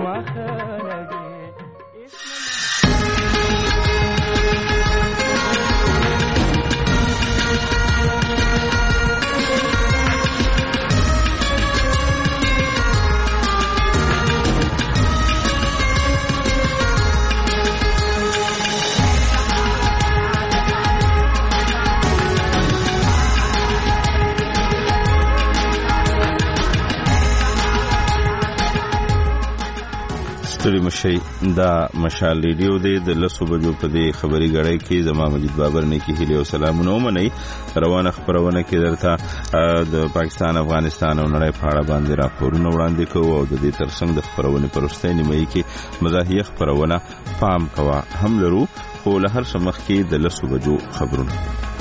ستړي مشي دا مشال ریډیو دی د 10 بجو په دې خبري غړې کې زما مجید بابر نه کې هیله او سلامونه ومني روانه خبرونه کې درته د پاکستان افغانستان او نړۍ په اړه باندې راپورونه وړاندې کوو او د دې ترڅنګ د خبرونه پرسته نیمه کې مزاحیه خبرونه پام کوا هم لرو خو له هر څه مخکې د 10 بجو خبرونه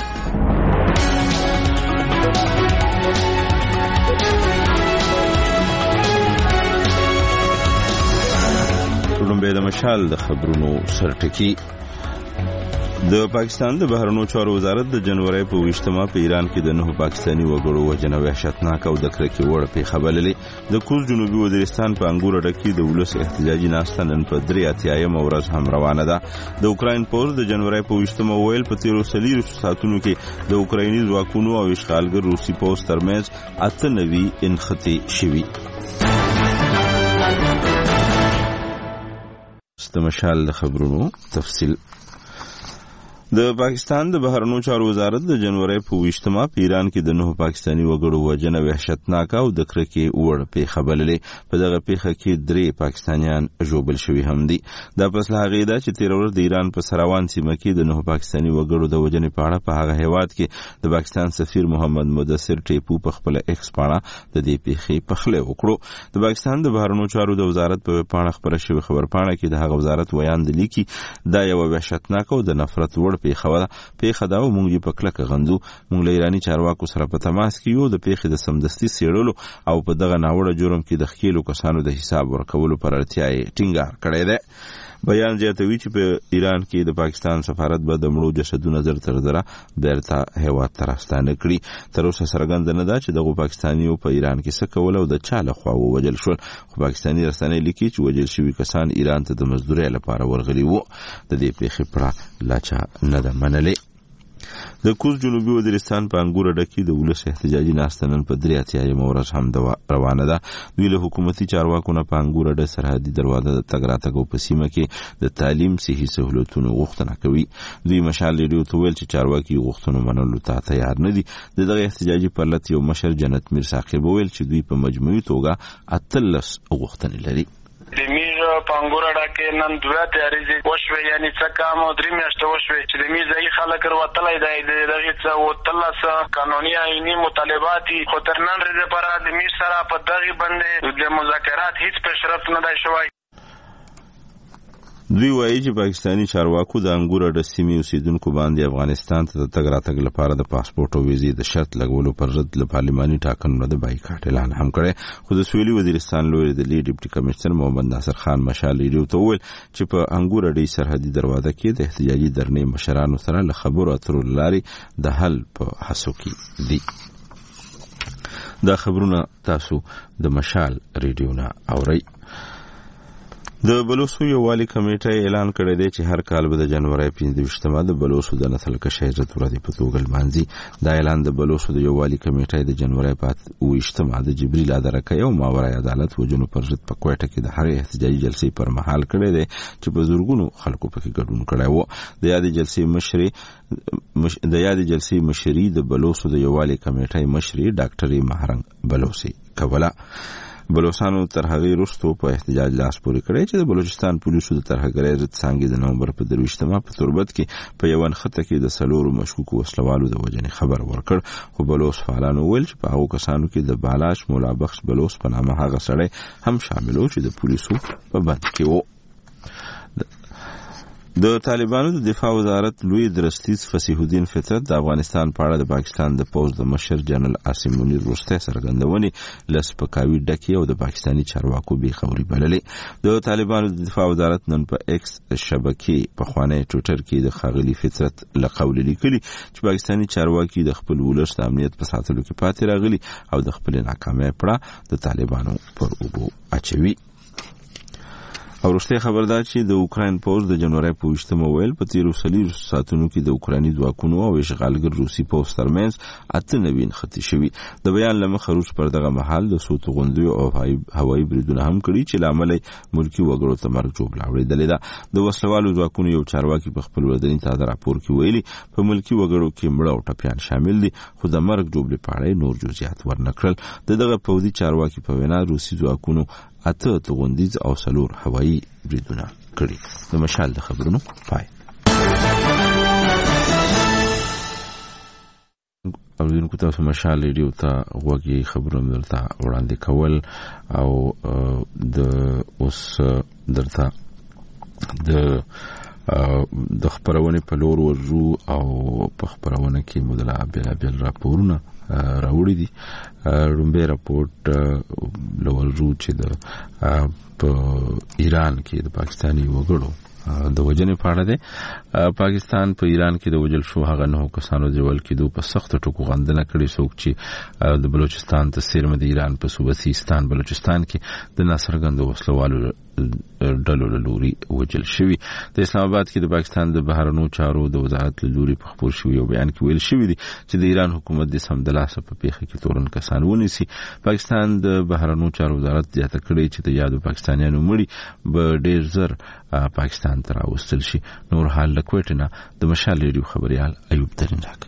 د مشال د خبرونو سرټکی د پاکستان د بهرنیو چارو وزارت د جنوري په 28 په ایران کې د 9 پاکستاني وګړو وژنه وحشتناک او د کرکې وړ پیښه بللې د کوز جنوبي وزیرستان په انګور ډکی د ولس احتجاجي ناستن په 3 ورځ هم روانه ده د اوکراین پوز د جنوري په 28 ویل په 13 ساعتونو کې د اوکرایني ځواکونو او اشغالګر روسي پوز ترمنځ 98 انختی شوي مشال د خبرونو تفصیل د پاکستان د بهرنیو چارو وزارت د جنوري په 28 په ایران کې د 9 پاکستاني وګړو وژنه وحشتناک او د کرکې وړ پیښه بللې په دغه پیښه کې 3 پاکستانیان ژوبل شوي هم دي دا پس له هغې ده چې 13 ورځ د ایران په سروان سیمه کې د 9 پاکستاني وګړو د وژنې په اړه په هغه هیواد کې د پاکستان سفیر محمد مدثر ټیپو په خپل ایکس پاڼه د دې پیښې پخلی وکړو د پاکستان د بهرنیو چارو د وزارت په پاڼه خبره شوې خبرپاڼه کې د هغه وزارت ویان دی لیکي دا یو وحشتناک او د نفرت وړ پیښه دا مونږ یې په کلکه غندو مونږ له ایرانی چارواکو سره په تماس کې یو د پیښې د سمدستي سیړلو او په دغه ناوړه جرم کې د خېلو کسانو د حساب ورکولو پر اړتیا یې ټینګار کړی دی بیان زیاتوي چې په ایران کې د پاکستان سفارت به د مړو جسدونو تر دره بیرته هیواد ته راستانه کړي تر اوسه څرګند نه ده چې دغه پاکستانیو په ایران کې څه کول او د چا لخوا ووجل شول خو پاکستاني رسنۍ لیکي چې وجل شوي کسان ایران ته د مزدورۍ لپاره ورغلي وو د دې پیښې پړه لا چا نه ده منلې د کوز جنوبي وزیرستان په انګور ډکی د ولس احتجاجي ناستنن په 3 ورځ هم روانه ده دوی له حکومتي چارواکو نه په انګور ډ سرحدي دروازه د تګ راتګ په سیمه کې د تعلیم صحي سہولتونو غوښتنه کوي دوی مشال ریډیو ته ویل چې چارواکي غوښتنو منلو ته تیار نه دي دغه احتجاجي پرلط یو مشر جنت میر ثاقب ویل چې دوی په مجموعي توګه 13 غوښتنې لري د میز پنګورډا کې نن دوه تیارې وشوي یعنی څه کام او درې میاشتې وشوي چې د میز ای خلک وروتلای دی دغه څه وتلس قانوني آئینی مطالبات خو تر نن ورځې لپاره د میز سره په دغه باندې د مذاکرات هیڅ پیشرفت نه دی شوی دوی وایي چې پاکستاني چارواکو د انګور د سیمې اوسیدونکو باندې افغانستان ته تګ راتګ لپاره د پاسپورت او ویزې د شرط لګولو پر ضد له پارلماني ټاکنو د بایکاټ اعلان هم کړی خو د سویلي وزیرستان لوی د ډیپټي کمشنر محمد ناصر خان مشال ریډیو ته وویل چې په انګور د سرحدي دروازه کې د احتجاجي درنې مشرانو سره له خبرو اترو لارې د حل په هڅو کې دي دا خبرونه تاسو د مشال ریډیو نه اورئ د بلوسو یووالي کمیټه اعلان کړی دی چې هر کال به د جنوري 25 د بلوسو د نسل کشي عزت ورځ په توګه لمانځي دا اعلان د بلوسو د یووالي کمیټه د جنوري 25 د جبريل ادرکه او ماورای عدالت وجنو پر ضد په کوټه کې د هر احتجاجي جلسې پر مهال کړی دی چې په زورګونو خلکو پکې ګډون کړی وو د یادې جلسې مشري د بلوسو د یووالي کمیټه مشري ډاکټر مهرنګ بلوسي کوله بلوچستانو تر هغه وروسته په احتجاج لاس پورې کړی چې د بلوچستان پولیسو د ترهګرۍ ضد څانګې د نومبر په 23 په تربت کې په یو خطه کې د سلورو مشکوکو وسلوالو د وژنې خبر ورکړ خو بلوچ فعالانو ویل چې په هغو کسانو کې د بالاش مولا بخش بلوچ په نامه هغه سړی هم شامل و چې د پولیسو په بند کې و د طالبانو د دفاع وزارت لوی درستیز فصیح الدین فطرت د افغانستان په اړه د پاکستان د پوز د مشر جنرال عاصم منیر وروسته څرګندونې لسپکاوي ډکې او د پاکستاني چارواکو بې خبري بللې د طالبانو د دفاع وزارت نن په ایکس شبکې په خوانې ټویټر کې د خاغلی فطرت لقول لیکلي چې پاکستاني چارواکي د خپل ولس د امنیت په ساتلو کې پاتې راغلي او د خپل ناکامۍ پړه د طالبانو پر اوبو اچوي او وروستۍ خبر دا چې د اوکراین پوځ د جنوري په 28 ویل په تیرو 40 ساعتونو کې د اوکرایني ځواکونو او اشغالګر روسي پوځ ترمنځ 8 نوي نښتې شوي. د بیان له مخه روس پر دغه مهال د څو توغندیو او هوایي بریدونه هم کړي چې له امله ملکي وګړو ته مرګ ژوبله اورېدلې ده. د وسلوالو ځواکونو یو چارواکي په خپل ورځني تازه راپور کې ویلي په ملکي وګړو کې مړه او ټپیان شامل دي، خو د مرګ ژوبلې په اړه نور جزئیات ورنکړل. دغه پوځي چارواکي په وینا روسي ځواکونو 8 توغندیز او 4 هوایي بریدونه کړي. د مشال د خبرونو پای. اوریدونکو تاسو مشال ریډیو ته غوږی خبرونه درته وړاندې کول او د اوس درته د خبرونه په لور ورجو او په خبرونه کې مدلا بیل راپورونه راوړي دي. رومبه راپورټ لورجو چې د په ایران کې د پاکستاني وګړو د وجنې په اړه ده. پاکستان په ایران کې د وجل شو هغه 9 کسانو د ول کېدو په سخت ټکو غندنه کړې، څوک چې د بلوچستان ته سیرمه د ایران په صوبه سیستان بلوچستان کې د ناصرګند وسلوالو ډلو له لوري وجل شوی. د اسلام آباد کې د پاکستان د بهرنیو چارو د وزارت له لوري په خبر شوی یو بیان کې ویل شوی دی چې د ایران حکومت د سمدلاسه په پیښه کې تورن کسان ونیسي. پاکستان د بهرنیو چارو وزارت زیاته کړی چې د یادو پاکستانیانو مړي به ډیر زر پاکستان ته راوستل شي. نور حال له کوټه نه د مشال ریډیو خبريال ایوب ترین راک.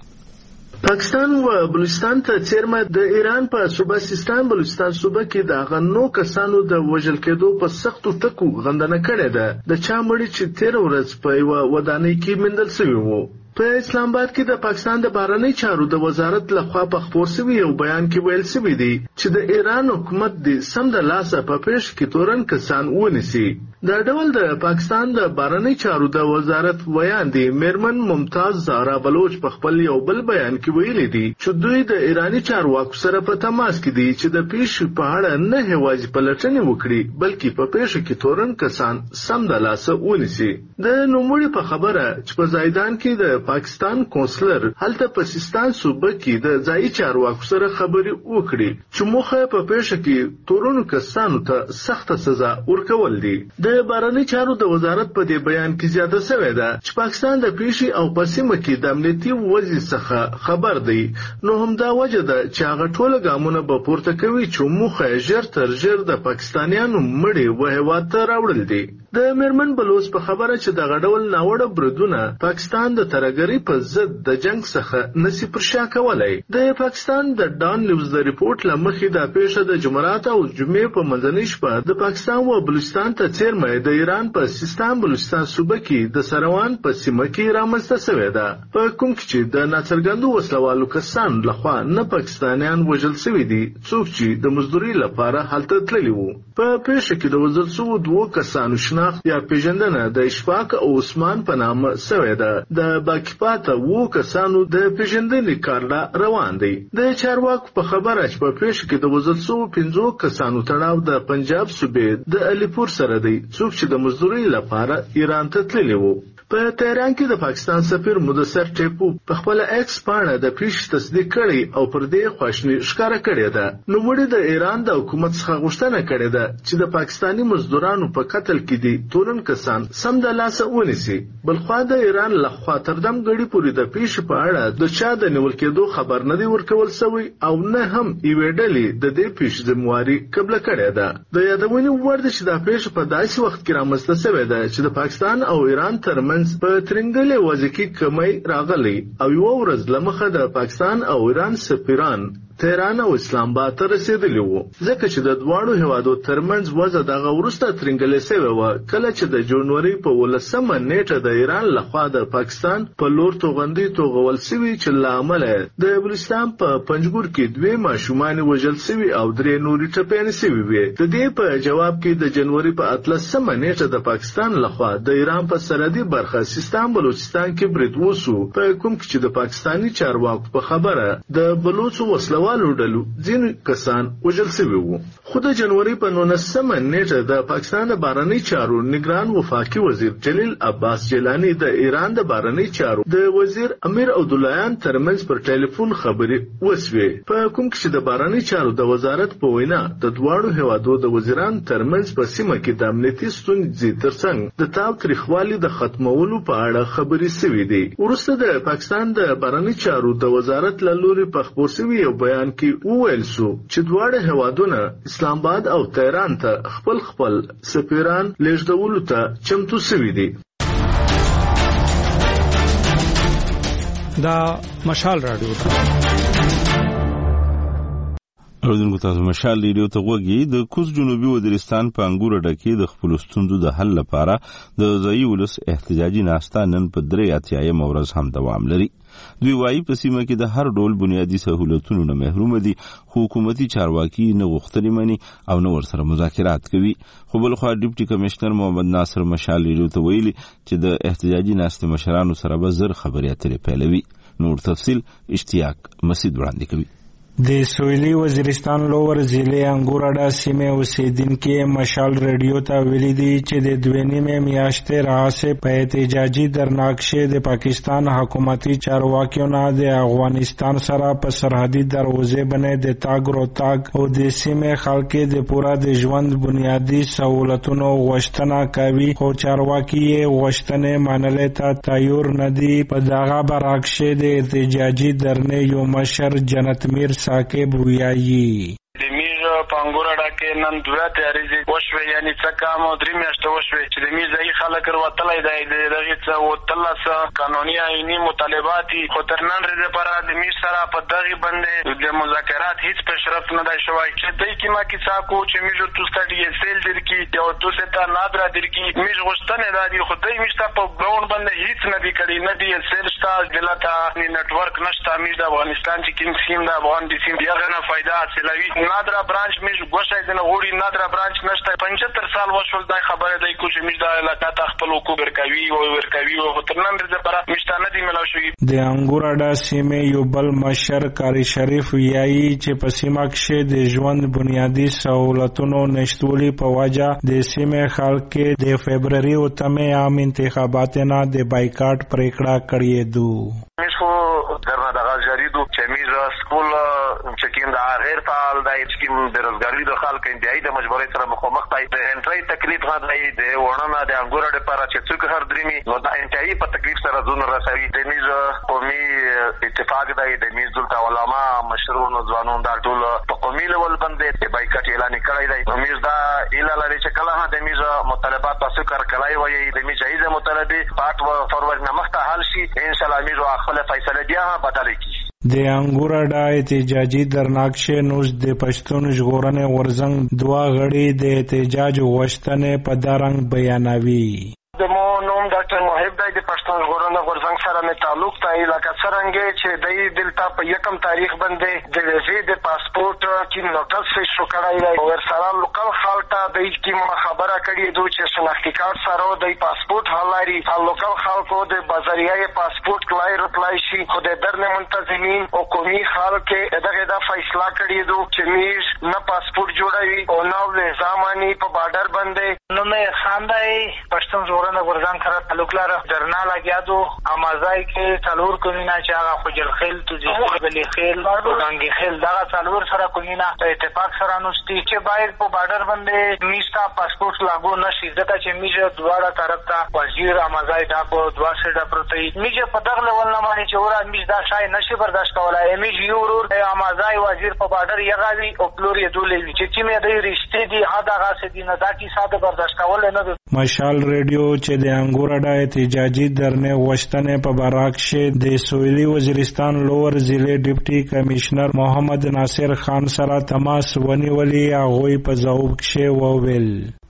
پاکستان و بلوچستان ته چیرمه د ایران په صوبه سیستان بلوچستان صوبه کې د غنو کسانو د وژل کېدو په سختو ټکو غندنه کړې ده. د چا مړي چې 13 ورځې په یو ودانۍ کې مندل شوی وو. په اسلام آباد کې د پاکستان د بهرنی چارو د وزارت لخوا په خبر شوی یو بیان کې ویل شوی دی چې د ایران حکومت د سم د لاسه په پیش کې تورن کسان ونیسي. دا ډول د پاکستان د بهرنی چارو د وزارت بیان دی میرمن ممتاز زهرا بلوچ په خپل یو بل بیان کې ویلي دي چې دوی د ایرانی چارواکو سره په تماس کې دي چې د پیش په اړه نه هواجی پلټنې وکړي بلکې په پیش کې تورن کسان سم د لاسه ونیسي. د نوموړي په خبره چې په زیدان کې د پاکستان کونسلر هلته په سیستان صوبه کې د ځایي چارواکو سره خبري وکړي چې موخه په پیښه کې تورونو کسانو ته سخت سزا ورکول دي. د بهرنی چارو د وزارت په دې بیان کې زیاته شوې ده چې پاکستان د پیښې او پسیمه کې د امنیتي وضع څخه خبر دی، نو هم دا وجه ده چې هغه ټول ګامونه به پورته کوي چې موخه ژر تر ژر د پاکستانیانو مړي و هیواد ته راوړل دي. د میرمن بلوچ په خبره چې د غډول ناوړه بریدونه پاکستان د ترګری په ضد د جنگ څخه نسی پرشا کولای. د پاکستان د ډان نیوز د ریپورت لمخې د پیښه د جمعرات او جمعې په منځنۍ شپه د پاکستان او بلوچستان ته چیرمه د ایران په سیستان بلوچستان صوبه کې د سروان په سیمه کې رامنځته شوې ده، په کوم کې چې د ناڅرګندو وسلوالو کسان لخوا نه پاکستانیان وژل شوي دي څوک چې د مزدوري لپاره هلته تللي وو. په پیښه کې د وژل شوو 2 کسانو شناخت یا پیژندنه د اشفاق او عثمان په نامه شوې ده. د باقی پاته 2 کسانو د پیژندنې کار روان دی. د چارواکو په خبره چې په پیښه کې د وژل شوو 15 کسانو تړاو د پنجاب صوبې د علیپور سره دی څوک چې د مزدوري لپاره ایران ته تللی وو. په تهران کې د پاکستان سفیر مدثر ټیپو په خپل ایکس باندې د پیښې تصدیق کړي او پر دې خواشنی ښکارا کړې ده. نو وړي د ایران د حکومت څخه غوښتنه کړې ده چې د پاکستانی مزدورانو په قتل کې دي تورن کسان سم د لاسه ونیسي. بلخوا د ایران لخوا تر دم غړي پورې د پیښې په اړه د چا د نیول کېدو خبر نه دی ورکول شوی او نه هم ایویډلې د دې پیښې ذمہواری قبل کړې ده. د یادونې وړ د چې د پیښې په داسې وخت کې رامنځته شوې ده چې د پاکستان او ایران ترمنځ په ترنګلې وځي کې کمی راغلی او یو ورځ لمخه د پاکستان او ایران سفیران تهران او اسلام آباد ته رسیدلی وو، ځکه چې د دواړو هیوادو ترمنځ وځه دغه وروسته ترنګلې شوې وه کله چې د جنوري په 18 نیټه د ایران لخوا د پاکستان په لور توغندي توغول شوي چې له امله د بلوچستان په پنجګور کې 2 ماشومان وژل شوي او 3 نورې ټپیان شوي وي. د دې په جواب کې د جنوري په 18 نیټه د پاکستان لخوا د ایران په سرحدي برخه سیستان بلوچستان کې برید وشو، په کوم کې چې د پاکستاني چارواکو په خبره د بلوچو وسلوال والو ډلو ځینې کسان وژل شوي وو. خو د جنوري په 19 نیټه د پاکستان د بهرنی چارو نگران وفاقي وزیر جلیل عباس جیلانی د ایران د بهرنی چارو د وزیر امیر عبداللهیان ترمنځ پر ټلیفون خبرې وسوې، په کوم کې چې د بهرنی چارو د وزارت په وینا د دواړو هیوادو د وزیران ترمنځ په سیمه کې د امنیتي ستونزې ترڅنګ د تاو تریخوالي د ختمولو په اړه خبرې شوې دي. وروسته د پاکستان د بهرنی چارو د وزارت له لوري په خپور شوي یو بیان کې وویل شو چې دواړه هیوادونه اسلام آباد او تهران ته خپل سفیران لیږدولو ته چمتو شوي دي. دا مشال رادیو اردن تاسو مشال ریډیو ته غوږی. د کوز جنوبي وزیرستان په انګور ډکې د خپل ستونزو د حل لپاره د ځایي ولس احتجاجي ناسته نن په 83 ورځ هم دوام لري. دوی وايي په سیمه کې د هر ډول بنیادی سہولتونو نه محروم دي، حکومتي چارواکي نه غوښتنې مني او نه ورسره مذاکرات کوي. خو بل خو ډیپټي کمشنر محمد ناصر مشال ریډیو ته ویلي چې د احتجاجي ناسته مشرانو سره به زر خبرې اترې پیلوي. نور تفصیل اشتیاق مسعود وړاندې کوي. د سویلي وزیرستان لوور ضلع انګورډا سیمه اوسیدونکو مشال ریډیو ته ویلي دي چې د 2.5 میاشتې راهیسې په احتجاجي درناکشه د پاکستان حکومتي چارواکیو نه د افغانستان سره په سرحدي دروازې باندې د تاګ روتاګ او د سیمه خلکو د پورا د ژوند بنیادی سہولتونو غوښتنه کوي، خو چارواکي یې غوښتنې منلو ته تیار نه دي. په دغه برعکس د احتجاجي درنې یو مشر جنت میر ساکب ویایي پانګوراډا کې نن 2 تیارې وشوي، یعنی څه کم 3 میاشتې وشوي چې د میزای خلک وروتلای دی دغه څه وتلسه قانوني آئینی مطالبات خو تر نن ورځې لپاره د میز سره په دغه باندې د مذاکرات هیڅ پیشرفت نه دی شوی. چې دای کی ما کې څاکو چې میجو توستډي سیل در کې یو توسه نادرا در کې میج غشتنه دادي، خو دای میشته په ګراوند باندې هیڅ نه دی کړی، نه دی سیل شتا دلته نتورک نشته. میز د افغانستان چې کوم سیم د افغان د سیم دیغه نه فائدہ حاصلوي. نادرا برانچ میج ګوښه دنه وړي، نادرا برانچ نشته. 75 سال وشول دا خبره دی کو چې میج د علاقه ته خپل حقوق ورکوي او تر نن ورځې لپاره میشته نه دی ملو شوی. د انګورډا سیمه یو بل مشر کاری شریف ویایي چې په سیمه کې د ژوند بنیادی سہولتونو نشټولي په وجه د سیمه خلک د فبرवरी او تمه عام انتخابات نه د بایکاټ پریکړه کړې دو. درنه دغه جریدو چې میزه سکول چې کوم د غیر فعال دی چې کوم بیروزګاری د خلک انتهایی د مجبورۍ سره مخامخ دی، د انټری تکلیف هم دی، د وړاندې د انګورډ لپاره چې څوک هر درېمي نو د انتهایی په تکلیف سره ځون رسوي. د میزه قومي اتفاق دی، د میز دلته علما مشرون ځوانون دا ټول په قومي لیول باندې د بایکاټ اعلان کړی دی. نو میز دا اعلان لري چې کله هم د میزه مطالبات تاسو کار کړای وي، د میزه ایزه مطالبه پات فورورډ نه مخته حل شي، ان شاء الله میزه خپل فیصله بیا بدل کی. د انګورډا احتجاجي درناکشه نوز د پښتون ژغورنې غورځنګ 2 غړي د احتجاج غوښتنې په دارنګ بیانوي. د مو نوم ډاکټر محب دی، د پښتون ژغورنې غورځنګ سره مې تعلق دی. لکه څرنګه چې د دلته په 1 تاریخ باندې د ویزې د پاسپورت کې نوټس شو کړای دی، او ورسره لوکل خلک د کې خبره کړې دوی چې شناختی کارت سره د پاسپورت حلاري لوکل خلکو د بازاریه پاسپورت کلای رپلای شي. خو د درنه منتظمین او قومي خلک دغه د فیصله کړې دو چې میز نه پاسپورت جوړوي او نو زماني په بارډر باندې نو مې خاندای پښتون ژغورنې غورځنګ سره تعلق لري. درنا لګیا دو امازای کې څلور کومینا چې هغه خوجل خیل تو چې بلی خیل او ګنګي خیل دا څلور سره کومینا په اتفاق سره نوستي چې باید په بارډر باندې میستا پاسپورت لاګو نشي، ځکه چې میجه دواړه طرف ته وزیر امازای دا په 2 سیټه پروتي میجه په دغه لول نه باندې چې ورا میج دا شای نشي برداشت کولای. میج یو ورور امازای وزیر په بارډر یغاوي او پلور یې دولې چې مې د رښتې دي هدا غاسه دي نه دا کی ساده برداشت کول نه. مشال ریډیو چې د انګورډا احتجاجي درنې غوښتنې په برعکس د سویلي وزیرستان لوور ضلع ډیپټي کمشنر محمد ناصر خان سره تماس ونیولې، هغه په ځواب کې وویل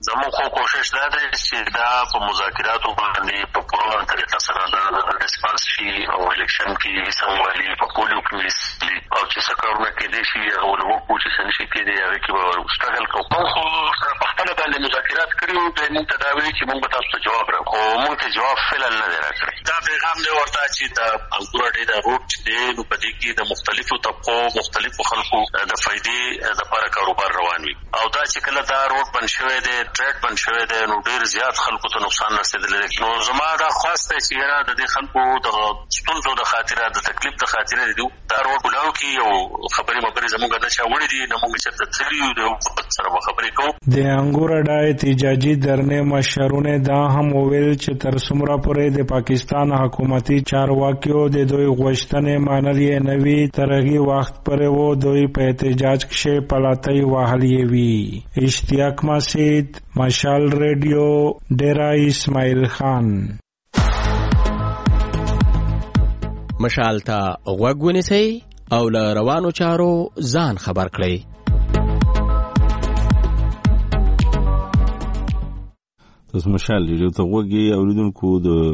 زموږ خو کوشش دا دی چې دا په مذاکراتو باندې په پوره طریقه سره دا ریسپانس شي او الیکشن کې سموالي په پولیو کې او چې څه کارونه کېدای شي هغه ولوکو چې څه نشي کېدای هغه کې به سټرګل کوو. خو سره پښتنه باندې مذاکرات کړي د موږ ته دا وایي چې موږ تاسو ته جواب راکړو، خو موږ ته جواب فعلا نه دی راکړی. دا پیغام دی ورته چې د انګور اډې د روډ چې دی نو په دې کې د مختلفو طبقو مختلفو خلکو د فائدې لپاره کاروبار روان وي، او دا چې کله دا روډ بند شوی دی ټریډ بند شوی دی نو ډېر زیات خلکو ته نقصان رسېدلی دی. نو زما دا خواست دی چې یاره د دې خلکو د ستونزو د خاطره د تکلیف د خاطره دی دا روډ بلاو کړي او خبرې زموږ نه چا وړي دي نه موږ چېرته تللي یو د حکومت سره به خبرې کوو. د انګور اډه احتجاجي درنې مشرونه دا هم وویل چې تر څومره پورې د پاکستان حکومتي چارواکیو د دوی غوښتنې منلې نه وي تر هغې وخت پورې و دوی په احتجاج کښې پلاټۍ وهلې وي. اشتیاق مسعود، مشال ریډیو، ډیرا اسماعیل خان. مشال ته غوږ ونیسئ او له روانو چارو ځان خبر کړئ. تاسو مشال ریډیو ته غوږ اوریدونکو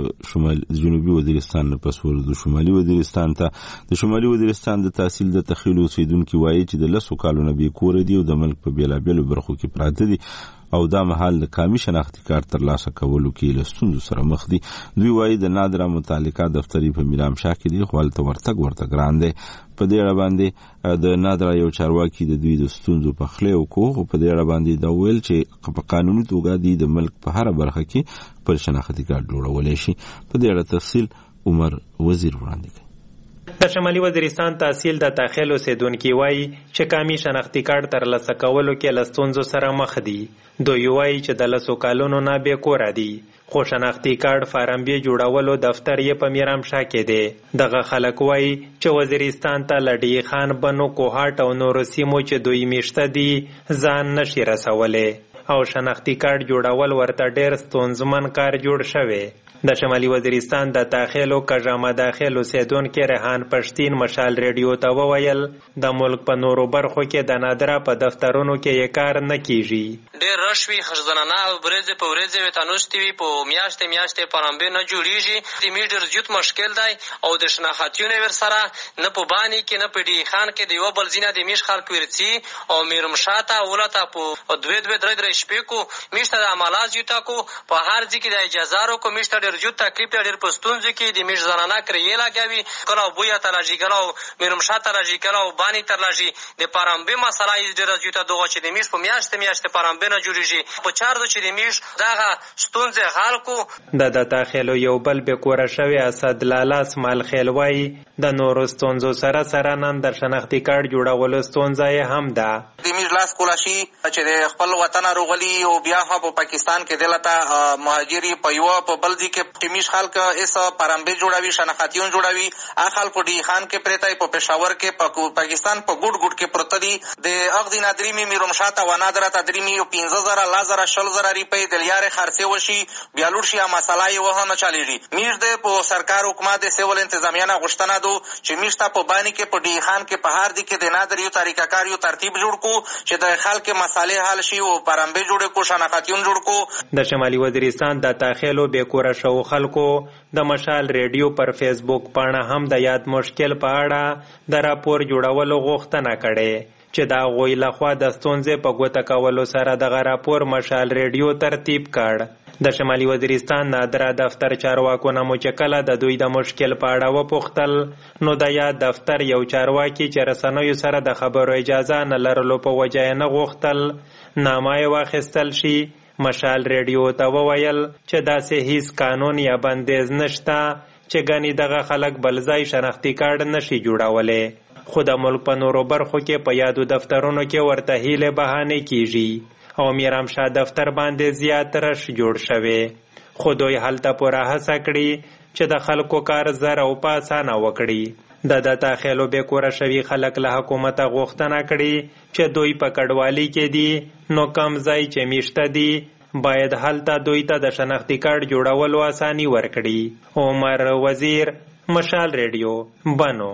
د جنوبي وزیرستان نه پس ورو د شمالي وزیرستان ته د شمالي وزیرستان د تحصیل د تخیل اوسیدونکو وایي چې د 10 کالونو بې کوره دي او د ملک په بیلابیلو برخو کې پراته دي او دا مهال د کامي شناختي کارت ترلاسه کولو کې له ستونزو سره مخ دي. دوی وایي د نادره متعلقه دفتري په میرام شاه کې دي، خو هلته ورته ګران دی. په دې اړه باندې د نادره یو چارواکي د دوی د ستونزو په خلی وکړو، خو په دې اړه باندې دا ویل چې په قانوني توګه دوی د ملک په هره برخه کې پر شناختي کارت جوړولی شي. په دې اړه تفصیل عمر وزیر وړاندې کوي. د شمالي وزیرستان تحصیل د داخل اوسیدونکي وایي چې کامي شناختي کارت ترلاسه کولو کې له ستونزو سره مخ دي. دوی وایي چې د 10 کالونو نه بې کوره دي، خو شناختي کارت فارم بیا جوړولو دفتر یې په میرام شاه کې دی. دغه خلک وایي چې وزیرستان ته له ډي خان بنو کوهاټ او نورو سیمو چې دوی میشته دي ځان نشي رسولی او شناختي کارت جوړول ورته ډېر ستونزمن کار جوړ شوی. د شمالي وزیرستان د داخل او کژامه داخل اوسیدونکي ریحان پښتین مشال ریډیو ته وویل د ملک په نورو برخو کې د نادره په دفترونو کې یې کار نه کیږي. ډېر رش وي، ښځزنانه ورځې په ورځې وي تنوستې وي، په میاشتې پرمبې نه جوړېږي. د میډ ډېر زیات مشکل دی او د شناختیونه ورسره نه په باني کې نه په ډي خان کې د یوه بل ځینه د میش خلک ورځي او میرمشاه ته ولته په 2-3 شپې کو میشته د عملات زیوته کو په هر ځای کې د اجازارو کو میشته ډېر تکلیف ډېر په ستونزو کې د میش زنانه کرې لګوي، کله بویه ته راځي، کله میرمشاه ته راځي، کله باني ته راځي. د پرمبې مسله یې ډېره زیاته دغه چې د میش په میاشتې پرمبې نه جوړېږي. په چارو چې د میش دغه ستونزې حل کو. د داخلو یو بل بې کوره شوی اسد لالا اسماعیل خیل وایي د نورو ستونزو سره نن د شناختي کارت جوړولو ستونزه یې هم ده. د میش لاس کولا شي چې د خپل وطن راغلي او بیا په پاکستان کې دلته مهاجري په یو په بل ځای کې میش خلک ایس پرمبې جوړوي، شناختیون جوړوي. هغه خلک په ډي خان کې پرته په پېښور کې په پاکستان په ګډ کې پروته دي. د اغ دینه دریمي میرمشاه ته ونادره تدریمي 15,000 لازره 20,000 روپۍ د لیارې خرڅې وشي بیا لوړ شي مسله یې وه نه چلېږي. میش د په سرکار حکومت د سیول انتظامیه نه غوښتنه ده چې میش ته په باني کې په ډي خان کې په هر دي کې د نادر یو طریقه کار یو ترتیب جوړ کو چې د خلک مسالې حل شي او پرمبې جوړ کو، شناختیون جوړ کو. د شمالي وزیرستان د داخلو بې کوره شو خلکو د مشال ریډیو پر فیسبوک پاڼه هم د یاد مشکل په اړه د راپور جوړولو غوښتنه کړې چې د هغوی لخوا د ستونزې په ګوته کولو سره دغه راپور مشال ریډیو ترتیب کړ. د شمالي وزیرستان نادره دفتر چارواکو نه مو چې کله د دوی د مشکل په اړه وپوښتل نو د یاد دفتر یو چارواکي چې رسنیو سره د خبرو اجازه نه لرلو په وجه یې نه غوښتل نامه یې واخیستل شي. مشال ریډیو ته وویل چې داسې هیڅ قانون یا بندیز نشته چې ګنې دغه خلک بل ځای شناختي کارت نشي جوړولی، خو د ملک په نورو برخو کې په یادو دفترونو کې ورته هیلې بهانې کیږي او میرام شاه دفتر باندې زیات رش جوړ شوی. خو دوی هلته پوره هڅه کړي چې د خلکو کار زر او په اسانه وکړي. د داخلو بې کوره شوي خلک له حکومته غوښتنه کړي چې دوی په کډوالي کې دي نو کم ځای چې میشته دي باید هلته دوی ته د شناختي کارت جوړولو اساني ورکړي. عمر وزیر، مشال ریډیو، بنو.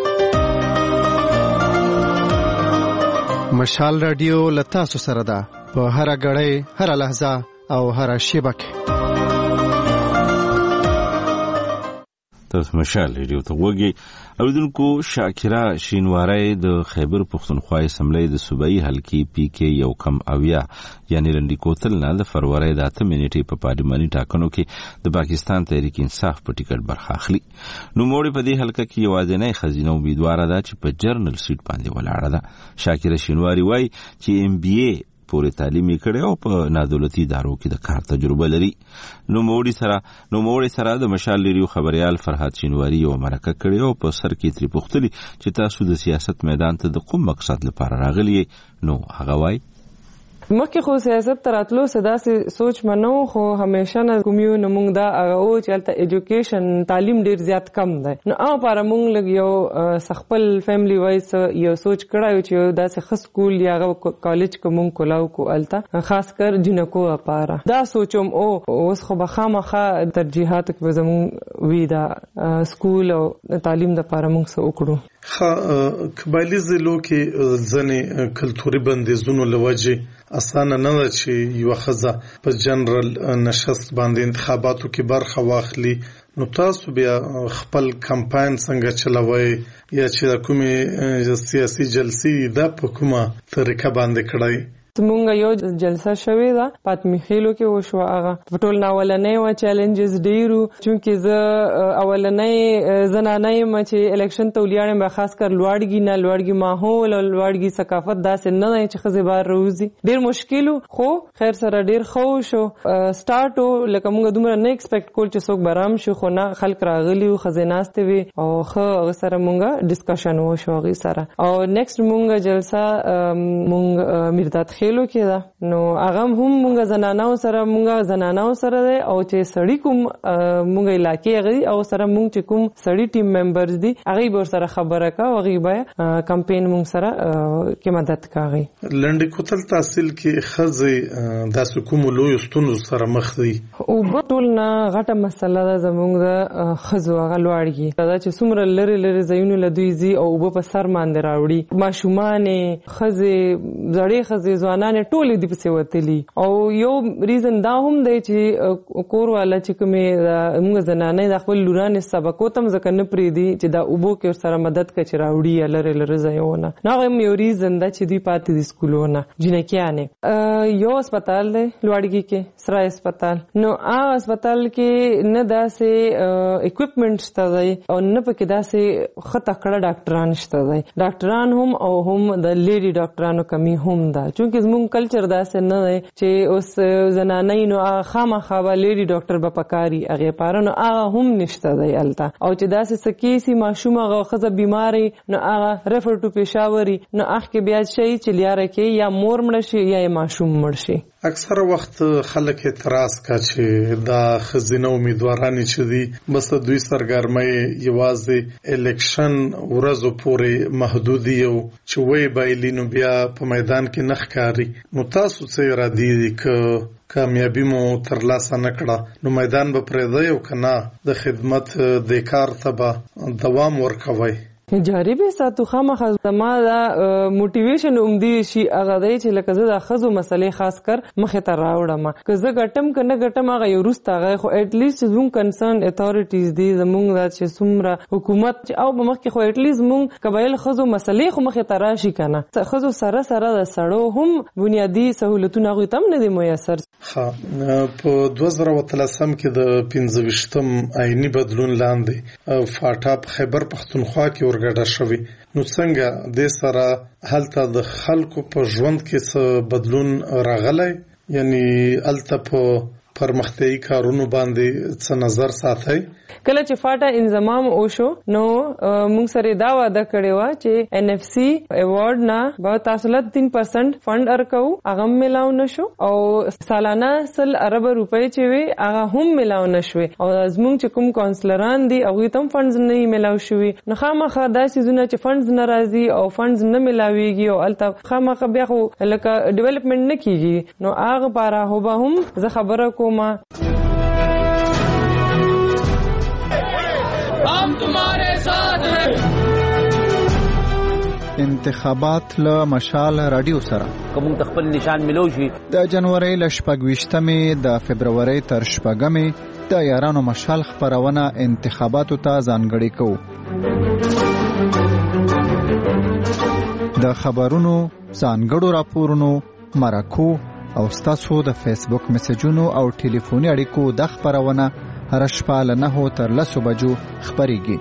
مشال ریډیو له تاسو سره ده په هر غړې هر لحظه او هر شیبه کې. تاسو مشال ریډیو ته وګورئ. اوریدونکو شاکره شینواری د خیبر پښتونخوا اسمبلی د صوبایي حلقې پی کې یو کم اویا یعنی لنډی کوتل نه د فروری د 8 منټې په پارلماني ټاکنو کې د پاکستان تحریک انصاف په ټیکټ برخه اخلي. نو موړي په دې حلقه کې یوازینی خزینه امیدوار ده چې په جرنل سیټ باندې ولاړه ده. شاکره شینواری وایي چې MBA پورې تعلیم کړي او په نادولتي ادارو کې د کار تجربه لري. نو موړي سره د مشال ریډیو خبريال فرحات شینواری یو مرکه کړي او په سر کې تری پوښتنه چې تاسو د سیاست میدان ته د کوم مقصد لپاره راغلي. نو هغه وایي مخکې خو سیاست تراتلو صدا سي سوچ منو خو همیشه نه کومیو نه مونږ دا او چلته ایجوکیشن تعلیم ډیر زیات کم دی. نو لپاره مونږ لګ یو سخپل فیملی وایس یو سوچ کړایو چې دا څه سکول یا کالج کوم کولاو کو الته خاص کر جنکو لپاره دا سوچم او اوس خو بخامخه ترجیحات کې زمون وی دا سکول او تعلیم لپاره مونږ څه وکړو. قبایلی ضلعو کې ځنې کلتوري بندیزونو لوجه اسانه نه ده چې یو خزه په جنرال نشست باندې انتخاباتو کې برخه واخلي. نو تاسو بیا خپل کمپاین څنګه چلوي یا چې کومې سیاسي جلسې د په کومه طریقه باندې کړای؟ مونږ یو جلسه شوې ده پاتمی خېلو کې وشو. هغه ټول اولنې و چیلنجز ډیرو چې زه اولنې زنانه یم چې الیکشن ته ولیاړم به خاص کر لوړګي ماحول او لوړګي ثقافت داسې نه دی چې خزه بار روزي ډیر مشکلو خو خیر سره ډیر خو شو سٹارټ لکه مونږ دومره نه ایکسپیکټ کول چې څوک برام شو خو نه خلک راغلي او خزیناسته وي او خو سره مونږه ډسکشن وشو غي سره او نیکسټ مونږه جلسه مونږ میرداد لو کې دا نو هغه هم مونږ زنانو سره دی او چې سړی کوم مونږ علاقې غي او سره مونږ چې کوم سړی ټیم ممبرز دي هغه به سره خبره کا او هغه به کمپاین مونږ سره کې مدد کوي. لنډی کوتل تحصیل کې خزه د کوم لوی ستونزو سره مخ دي او ټول نه غټه مسله ده زمونږ د خزو هغه لوړږي دا چې څومره لری زینو لدوی زی او په سر باندې راوړي ماشومان خزه زړې خزه نه ټولې د پسې وتلی او یو ریزن دا هم دی چې کور والا چې کومه موږ زنانه د خپل لورانه سبقو تم ځکه نه پری دي چې دا اوبو کې سره مدد کوي راوړي لره ځایونه نو هم یو ریزن دا چې دی پاتې د سکولونه جنکیانه یو هسپتال دی لوړګي کې سره هسپتال نو هسپتال کې نه داسې اکوپمنټ شته دی او نه پکې داسې خطه کړه ډاکټران شته دی ډاکټران هم او هم د لیډي ډاکټرانو کمی هم ده چونکه زموږ کلچر داسې نه دی چې اوس زنانه نو خامخا به لیډي ډاکټر به پکاري هغه پاره نو هغه هم نشته دی الته او چې داسې سکیسي ماشوم هغه خزه بیماری نو هغه ریفر ټو پېښاوري نو هغه کې بیا شي چې لیاره کې یا مور مړ شي یا ماشوم مړ شي. اکثر وخت خلک اعتراض کوي چې دا خزینه امیدوارانی چې دي بس دوی سرګرمۍ یوازې الیکشن ورځو پورې محدود یو چې وای بایلینو بیا په میدان کې نخ کاری نو تاسو څه را دي ک کامیابی مو ترلاسه نکړه نو میدان به پرې دی او کنه د خدمت د کار ته دوام ورکوي جاری به ساتو خامخا زما دا موټیویشن اومدي شي هغه دی چې لکه زه د خزو مسلې خاص کر مخه ته راوړم که زه ګټم کنه ګټم هغه یو روسته هغه خو اټ لیست زمون کنسرن اتھارټیز دي زمونږ د چې څومره حکومت او مخکې خو اټ لیست مونږ قبایل خزو مسلې خو مخه ته راشي کنه خزو سره د سړو هم بنیادی سہولتونه غوي تم نه دي میسر. ها په 2013 کې د 15م آئینی بدلون لاندې فاټاپ خیبر پښتونخوا کې ورګډه شوی نو څنګه د سره هلته د خلکو په ژوند کې څه بدلون راغلی یعنی الته په پرمختیايي کارونو باندې څه نظر ساتي؟ کله چې فاټا انضمام وشو نو موږ سره دا وعده کړی و چې NFC ایوارډ نه به تاسو له 3% فند ورکو هغه ملاو نشو او سالانه 100 ارب روپۍ چې وي هغه هم ملاو نشوي او زموږ چې کوم کونسلران دي هغه تم فندز نه ملاو شوي نو خامخا دا سيزونه چې فندز ناراضي او فندز نه ملاويږي او الته خامخا بیا خو لکه ډیولپمنٹ نه کیږي نو هغه بارا هو به هم زه خبره کوم हम तुम्हारे साथ हैं انتخابات له مشال رادیو سره کوم خپل نشان ملو شي د جنوري ل 28مې د فبرवरी تر 8مې د یارانو مشال خبرونه انتخاباتو ته ځانګړي کوو. د خبرونو ځانګړو راپورونو مرکو او ستاسو د فیسبوک میسجونو او ټلیفوني اړیکو د خبرونه هر شپه له 9 تر 10 بجو خبريږي.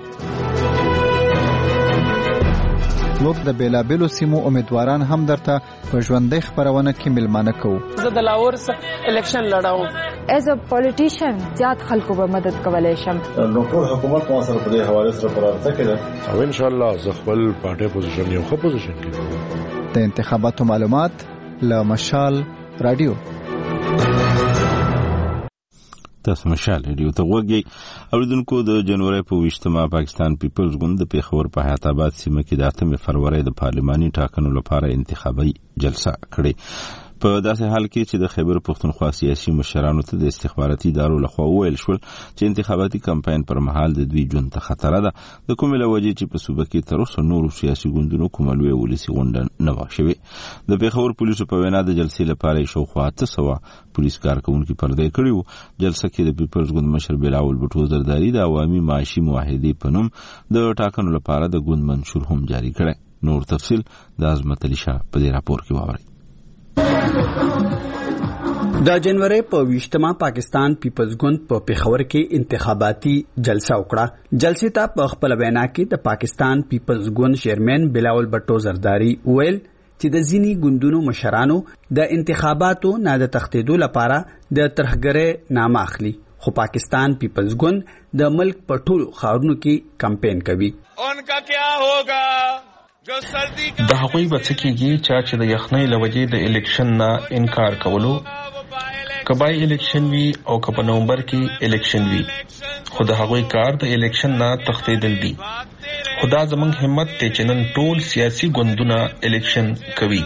موږ د بیلابیلو سیمو امیدواران هم درته په ژوندۍ خبرونه کې ملمانه کوو. زه د لاهور څخه الیکشن لړاوم. ایز ا پولیټیشن زیات خلکو به مدد کولای شم. نو ټول حکومت مو سره په دې حواله سره پرارته کړه او ان شاء الله زه خپل پارټي پوزیشن یو ښه پوزیشن کې. د انتخاباتو معلومات له مشال رادیو. تاسو مشال رادیو ته وګورئ. اوریدونکو د جنوري په 28مه پاکستان پیپلز ګوند د پیښور په حیات آباد سیمه کې د 8 فروری د پارلماني ټاکنو لپاره انتخابي جلسه کړې. په داسې حال کې چې د خیبر پښتونخوا سیاسي مشرانو ته د استخباراتي ادارو لخوا وویل شول چې انتخاباتي کمپاین پر مهال د دوی ژوند ته خطر ده، د کومې له وجې چې په صوبه کې تر اوسه نورو سیاسي ګوندونو کومه لویه ولسي غونډه نه وه شوې. د پیښور پولیسو په وینا د جلسې لپاره یې شاوخوا 800 پولیس کارکوونکي پرده کړي وو. جلسه کې د پیپلز ګوند مشر بلاول بټو زرداری د عوامي معاشي معاهدې په نوم د ټاکنو لپاره د ګوند منشور هم جاری کړی. نور تفصیل د عظمت علي شاه په دې راپور کې واورئ. د جنوري په 28مه پاکستان پیپلز ګوند په پیښور کې انتخاباتي جلسه وکړه. جلسې ته په خپل وینا کې د پاکستان پیپلز ګوند چیرمن بلاول بټو زرداری ویل چې د ځینی ګوندونو مشرانو د انتخاباتو نه د تختیدو لپاره د ترهګرۍ نام اخلي، خو پاکستان پیپلز ګوند د ملک په ټولو ښارونو کې کمپاین کوي. انکا کیا ہوگا د هغوی به څه کېږي چې د یخنۍ له وجې د الیکشن نه انکار کولو، کبای الیکشن وی او که په نومبر کې الیکشن وی، خو د هغوی کار د الیکشن نه تښتېدل دي. خدا زمونږ همت ته چې نن ټول سیاسي ګوندونه الیکشن کوي.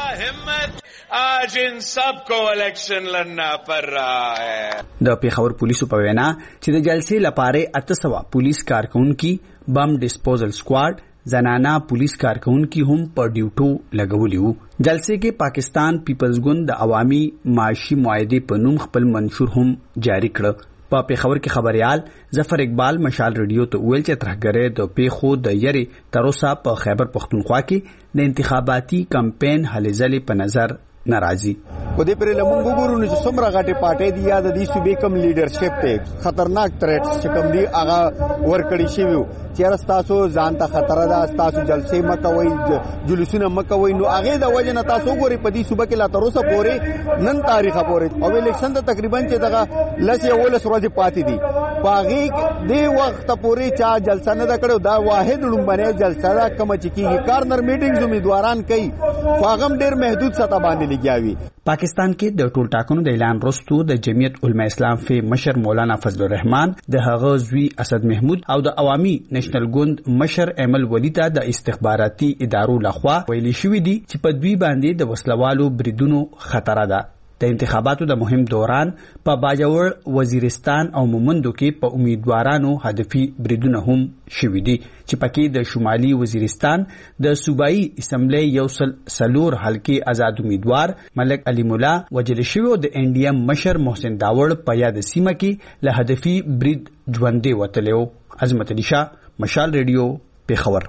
آج ان سب کو الیکشن لڑنا پڑ رہا ہے. د پیښور پولیسو په وینا چې د جلسې لپاره 800 پولیس کارکونکي، بم ډیسپوزل سکواډ، زنانا پولیس کارکونکي هم په ډیوټو لګولي وو. جلسې کې پاکستان پیپلز ګوند د عوامي معاشي معاهدې په نوم خپل منشور هم جاری کړ. په پیښور کې خبريال ظفر اقبال مشال رادیو ته ویل چې ترهګرۍ د پیښو د یری تر اوسه په خیبر پښتونخوا کې د انتخاباتي کمپاین هلې ځلې په نظر ناراضي. کو دې پر لمون وګورو چې څومره غټه پارټي دی یا د دې صوبې کم لیډرشپ ته خطرناک تریټس چې کم دی هغه ورکړی شي وو چې تاسو ځان ته خطر ده، تاسو جلسې مکوئ، جلوسونه مکوئ. نو هغه د وجه نه تاسو ګوري په دې صوبې کې لا تر اوسه پورې نن تاریخ پورې او الیکشن ته تقریبا چې دغه لس یا ولس ورځې پاتې دي، پاغي دې وخت پورې چا جلسه نه کړو. دا واحد لومبنه جلسه ده کوم چې کیږي کارنر میټینګز امیدواران کوي، فاغم ډیر محدود سطح باندې لګیاوي. پاکستان کې د ټول ټاکنو د اعلان وروسته د جمعیت علماء اسلام فی مشر مولانا فضل الرحمن، د هغه زوی اسد محمود او د عوامي نېشنل ګوند مشر ایمل ولی ته د استخباراتي ادارو لخوا ویلي شوې دي چې په دوی باندې د وسلوالو بریدونو خطر ده. د انتخاباتو د مهم دوران په باجوړ، وزیرستان او مومندو کې په امیدوارانو هدفي بریدونه هم شوي دي چې پکې د شمالي وزیرستان د صوبایي اسمبلی یو سلور حلقې آزاد امیدوار ملک علي مولا وجل شوی او د انډیم مشر محسن داوړ په یاد سیمه کې له هدفي برید ژوندې وتلیو. عظمت علي شاه، مشال رادیو، پیښور.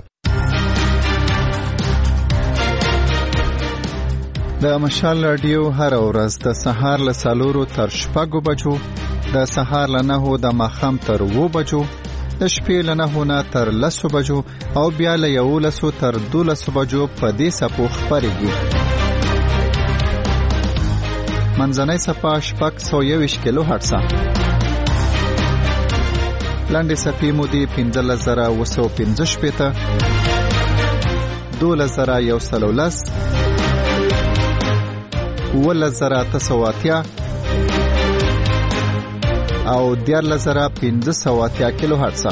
د مشال رادیو هر ورځ د سهار له 4 تر 6 بجو، د سهار له 9 د ماښام تر 2 بجو، د شپې له 9 نه تر 10 بجو او بیا له 11 تر 12 بجو په دې سپو خبرېږي. منځنۍ سپه 621 کیلو هرتز، لاندې سپې مو دي 15915 12110 11980 او 14580 کیلو هرتز.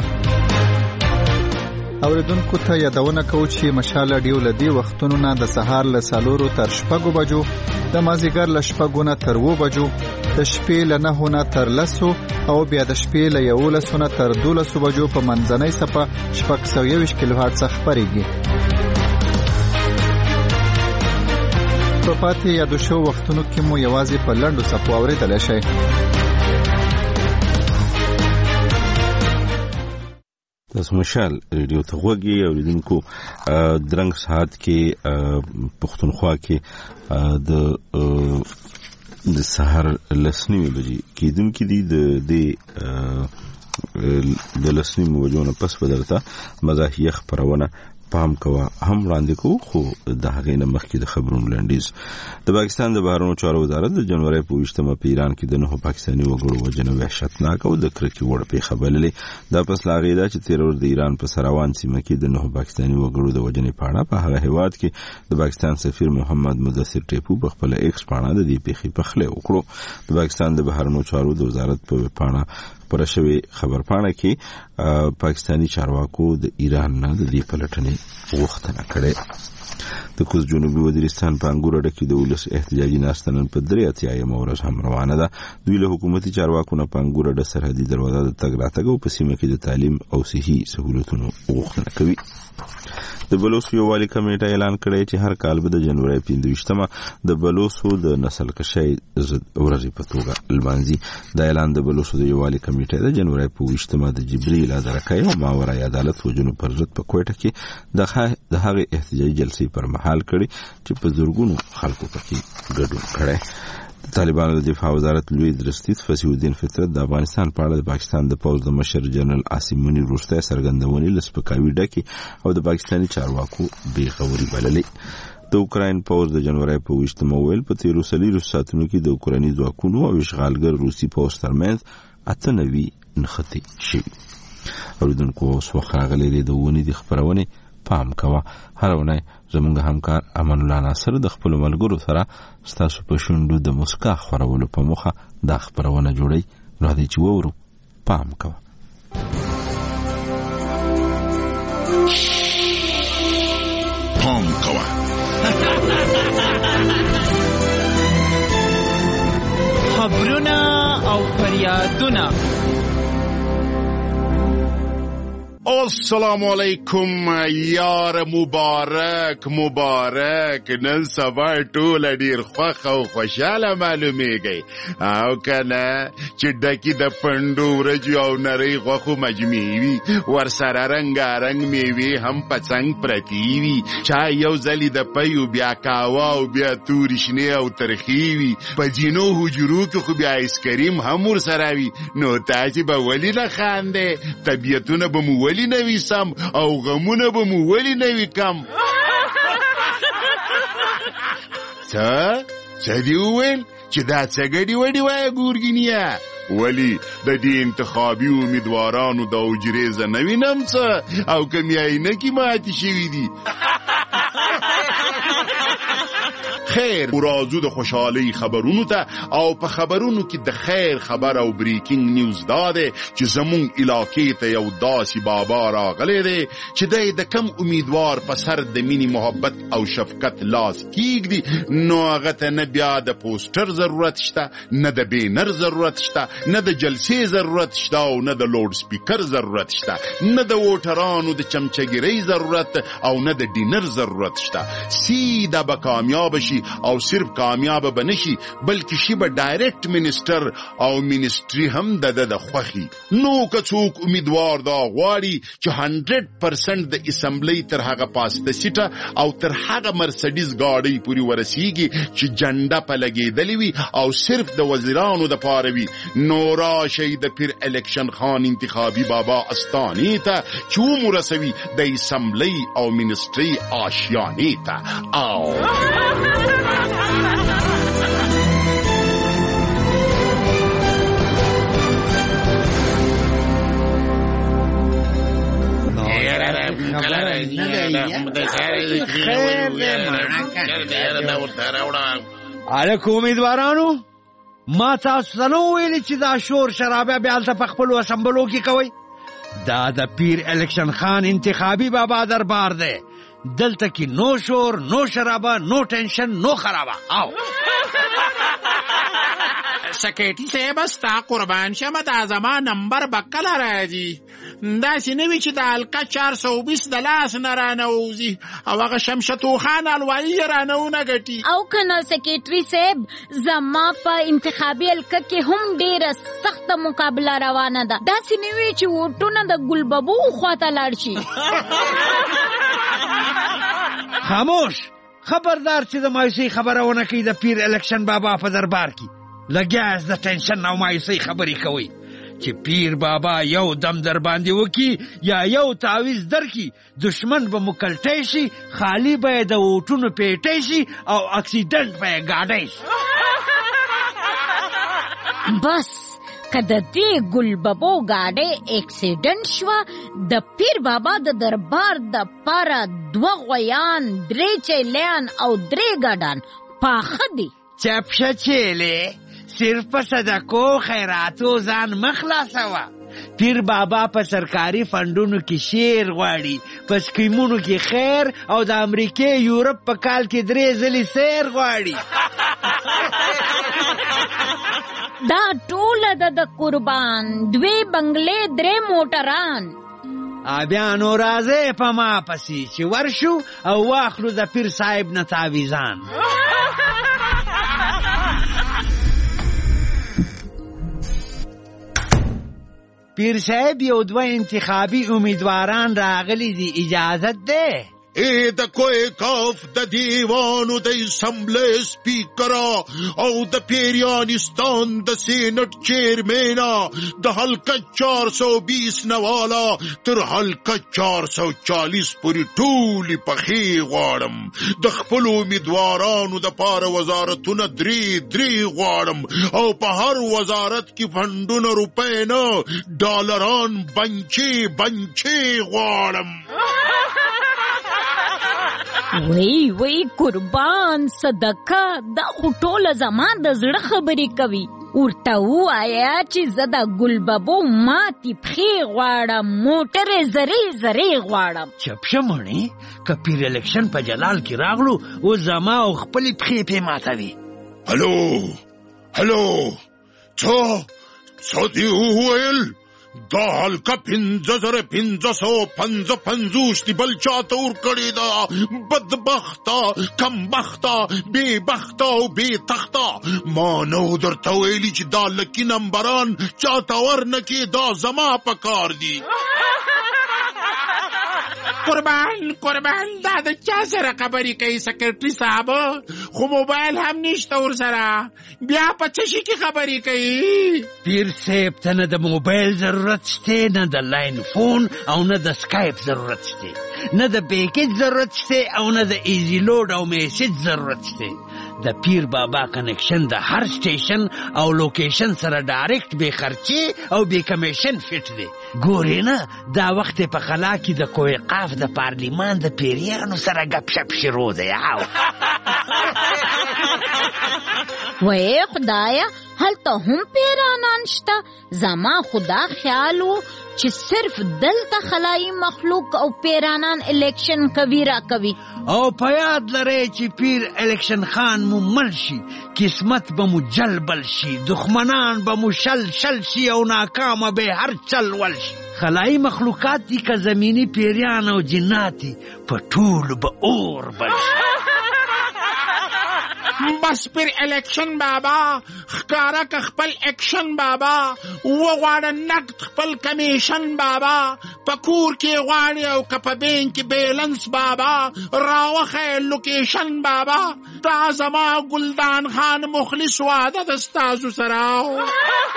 اوریدونکو ته یادونه کوو چې مشال رادیو لدی وختونو نه د سهار له 4 تر 6 بجو، د مازیګر له 6 نه تر 2 بجو، د شپې له 9 نه تر 10 او بیا د شپې له 11 نه تر 12 بجو په منځنۍ سپه 621 کیلو هرتز خبرېږي. په پاتې یادو شو وختونو کې مو یوازې په لنډو څپو اورېدلی شئ. تاسو مشال ریډیو ته غوږی اوریدونکو. درنګ ساعت کې پښتونخوا کې د سحر لسنیمه بجې کېدونکې دي. د لسنیمه بجو نه پس بدلته مزاحیه خبرونه پام کوه هم وړاندې کو. خو د هغې نه مخکې د خبرونو لنډیز. د پاکستان د بهرنیو چارو وزارت د جنوري په 28مه په ایران کې د 9 پاکستاني وګړو وژنه وحشتناک او د کرکې وړ پیښه بللې. دا پس له هغې ده چې تېره ورځ د ایران په سروان سیمه کې د 9 پاکستاني وګړو د وژنې په اړه په هغه هېواد کې د پاکستان سفیر محمد مدثر ټیپو په خپله ایکس پاڼه د دې پیښې پخلی وکړو. د پاکستان د بهرنیو چارو د وزارت په پاڼه خبره شوې خبرپاڼه کې پاکستاني چارواکو د ایران نه د دې پلټنې غوښتنه کړې. د کوز جنوبي وزیرستان په انګور اډه کې د ولس احتجاجي ناسته نن په 83مه ورځ هم روانه ده. دوی له حکومتي چارواکو نه په انګور اډه سرحدي دروازه د تګ راتګ او په سیمه کې د تعلیم او صحي سهولتونو غوښتنه کوي. د بلوڅ یووالي کمیټه اعلان کړی چې هر کال به د جنوري 25مه د بلوڅو د نسل کشۍ ورځې په توګه لمانځي. دا اعلان د بلوڅو د یووالي کمیټې د جنوري 25مه د جبري لادرکۍ او ماورای عدالت وجنو پر ضد په کوټه کې د هغې احتجاجي جلسې پر مهال کړي چې په زرګونو خلکو پکې ګډون کړی. طالبانو د دفاع وزارت لوی درستیت فصیح الدین فطرت د افغانستان په اړه د پاکستان د پوځ د مشر جنرال عاصم منی وروستۍ څرګندونې له سپکاوي ډکې او د پاکستاني چارواکو بې غوري بللې. د اوکراین پوځ د جنوري په 28مه ویل په تیرو 40 ساعتونو کې د اوکرایني ځواکونو او اشغالګر روسي پوځ ترمنځ 98 نښتې شوي. اوریدونکو اوس وخت راغلی دی د ونې د خپرونې پام کوه. هر ونې زموږ همکار امان الله ناصر د خپل ملګرو سره ستاسو په شونډو د مسکا خورولو په موخه دا خبرونه جوړي. راځئ چې وورو. پام کوه. پام کوه. خبرونه او فریادونه. السلام علیکم یار مبارک مبارک. نن سبا ټول ډیر خوښ او خوشاله معلومیږي او کنه چې ډکی د پندو ورجو او نری غوښو مجموعي وي ورسره رنګارنګ میوې هم په څنګ پرتې وي. چای یو ځلې د پیو بیا کاوا او بیا تورې شنې او ترخې وي. په ځینو حجرو کې خو بیا ایسکریم هم ورسره وي. نو تاسې به ولې نه خاندئ؟ طبیعتونه به مو ولی نوی سم او غمونه به مو ولی نوی کم. څه دی وویل چې دا څه ګډې وډې وایه ګورګینیه؟ ولی د دې انتخابي امیدوارانو د اوجرې زه نه وینم څه او که میاینه کې ماتې شوي دي. خیر ورازو د خوشحالي خبرونو ته او په خبرونو کې د خیر خبر او بریکینګ نیوز داده چې زمون علاقې ته یو داسې بابا راغلی دی چې د کم امیدوار په سر د مینی محبت او شفقت لاس کیږدي نو هغه ته نه بیا د پوسټر ضرورت شته، نه د بینر ضرورت شته، نه د جلسې ضرورت شته او نه د لوډ سپیکر ضرورت شته، نه د ووټرانو د چمچګیرۍ ضرورت او نه د ډینر ضرورت شته. سیده به کامیاب شي او صرف کامیاب به نشي بلکې شي به ډایرکټ منیسټر او منیسټري هم د خوښي. نو که څوک امیدوار دا غواړي چې 100% د اسمبلی تر هغه پاسته سیټه او تر هغه مرسډیز ګاډۍ پورې ورسیږي چې جنډه په لګېدلې وي او صرف د وزیرانو د پاره وي، نو راشئ د پیر الیکشن خان انتخابي بابا استانې ته چې ومرسوي د اسمبلی او منیسټري آشیانې ته. او الک امیدوارانو ما تاسو ته نو ویلي چې دا شور شرابه بیا هلته په خپلو اسمبلو کې کوئ. دا د پیر الیکشن خان انتخابي بابا دربار دی. دلته کې نو شور، نو شرابه، نو ټینشن، نو خرابه. او سکیټي صاحب ستا قربان شمه دا زما نمبر به کله راځي داسې نه وي چې د حلقه 420 د لاس نه رانوځي او هغه شمشتو خان الوایي یې رانه ونه ګټي او که نه سکیټري صاحب زما په انتخابي حلقه کې هم ډېره سخته مقابله روانه ده داسې نه وي چې ووټونه د ګلببو خواته لاړ شي خاموش خبردار چې د مایوسۍ خبره ونه کوي د پیر الکشن بابا په دربار کې لګیاست د ټینشن او مایوسۍ خبرې کوئ چې پیر بابا یو دم در باندې وکي یا یو تعویض درکي دشمن به مکلټی شي خالی به یې د ووټونو پیټی شي او اکسیډنټ به یې ګاډی شي بس که د دې ګلببو ګاډۍ اکسیډنټ شوه د پیر بابا د دربار د پاره 2 غویان 3 چیلیان او 3 ګډان پاخه دي چپشه چیلې صرف په صدقو خیراتو ځان مخلاصوه پیر بابا په سرکاري فندونو کې شیر غواړي په سکیمونو کې خیر او د امریکې یورپ په کال کې 3 ځلې سیر غواړي دا ټوله د قربان 2 بنگلې 3 موټران بیا نو راځئ په ما پسې چې ورشو او واخلو د پیر صاحب نه تعویضان پیر صاحب یو 2 انتخابي امیدواران راغلي دي اجازت ده ای د کوی کاف د دیوانو د اسمبلی سپیکرا او د پیریانستان د سینټ چیرمینا د حلقه 420 نوالا تر حلقه 440 پوری ټولی پخې غواړم د خپل امیدوارانو د پاره وزارتونه 3 غواړم او په هر وزارت کې فندونه روپۍ نه ډالران بنچې غواړم وی قربان صدقه دا خو ټوله زما د زړه خبرې کوي ورته ووایه چې زه د ګلببو ماتې پښې غواړم موټرې زرې غواړم چپشه مڼې که پیر الکشن په جلال کې راغلو او زما او خپلې پښې پې ماتوي هلو څه دې وویل دا حلقه 5555 دی بل چاته ورکړې ده بدبخته کمبخته بېبخته او بېتخته ما نو درته ویلي چې دا لکي نمبران چاته ورنکې دا زما په کار دي قربان دا د چا سره خبرې کوي سکرټري صاحب خو موبایل هم نشته ورسره بیا په څه شي کې خبرې کوي پیر صاحب ته نه د موبایل ضرورت شته نه د لاین فون او نه د سکایپ ضرورت شته نه د پیکیج ضرورت شته او نه د ایزی لوډ او میسیج ضرورت شته د پیر بابا کنیکشن د هر سټیشن او لوکیشن سره ډایرکټ بې خرچې او بې کمیشن فټ دی ګورې نه دا وخت په خلا کې د کوه قاف د پارلیمان د پیریانو سره ګپ شپ شروع دی وای خدایا هلته هم پیرانان شته زما خدا خیال و چې صرف دلته خلایي مخلوق او پیرانان الیکشن کوي را کوي او په یاد لرئ چې پیر الیکشن خان مو مل شي قسمت به مو جلبل شي دښمنان به مو شل شي او ناکامه به هر چل ول شي خلایي مخلوقات دي که زمینی پیریان او جنات دي په ټولو به اور بل شي بس پیر الیکشن بابا ښکارا که خپل اکشن بابا وغواړه نقد خپل کمیشن بابا په کور کې غواړي او که په بینک کې بیلنس بابا راوښیه لوکیشن بابا دا زما ګلدان خان مخلص واده د ستاسو سره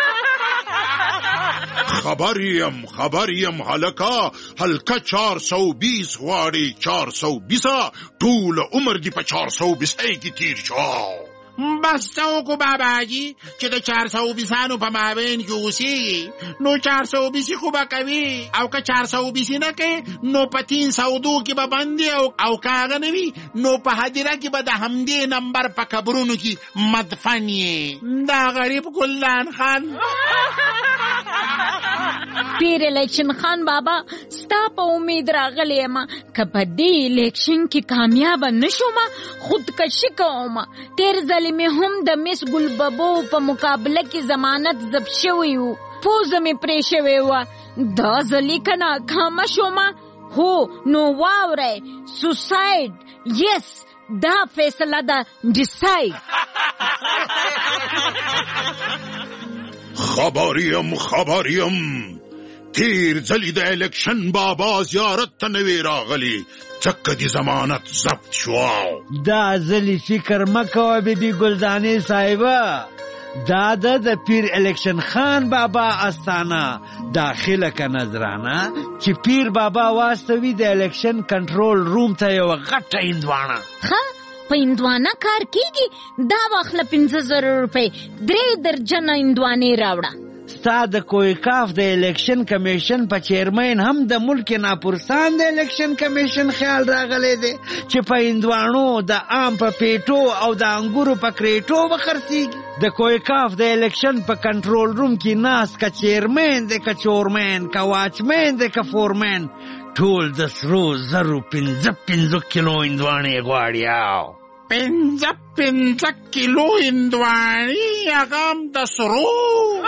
خبر یم هلکه حلقه 420 غواړي 420 ټول عمر دی په 420 کې تیر شو بس څه وکړو باباجي چې د 420 په مابین کې اوسېږي نو 420 خو به کوي او که 420 نه کوي نو په 302 کې به بندي او که هغه نه وي نو په هدیره کې به د همدې نمبر په قبرونو کې مدفن یې دا غریب ګلدان خان پیر الیکشن خان بابا ستا په امید راغلی یم که په دې الیکشن کې کامیابه نشوم خودکشي کوم. تیر ځلې مې هم د مس ګلببو په مقابله کې ضمانت ضبط شوی و، پوزه مې پرې شوې وه. دا ځلې که ناکامه شوم هو نو واورئ سوساید یس دا فیصله ده ډیساید. خبریم تیر ځلې د الیکشن بابا زیارت ته نوې راغلی ځکه د ضمانت ضبط شو. دا ځلې فکر مه کوه بیبي ګلدانې صاحبه، دا د پیر الیکشن خان بابا استانه داخله که نظرانه چې پیر بابا واستوي د الیکشن کنټرول روم ته یو غټه هندوانه. په هندوانه کار کیږي؟ دا واخله 5,000 روپۍ 3 درجنه هندوانې راوړه. ستا د کویکاف د الیکشن کمیشن په چیرمین هم د ملک ناپرسان د الیکشن کمیشن خیال راغلی دی چې په هندوانو د آم په پیټو او د انګورو په کریټو به خرڅېږي. د کویکاف د الیکشن په کنټرول روم کې ناست که چیرمین دی که چورمین که واچمین دی که فورمین ټول د سرو زرو 5 کیلو هندوانې غواړي. 5 کیلو هندوانې هغه هم د سرو؟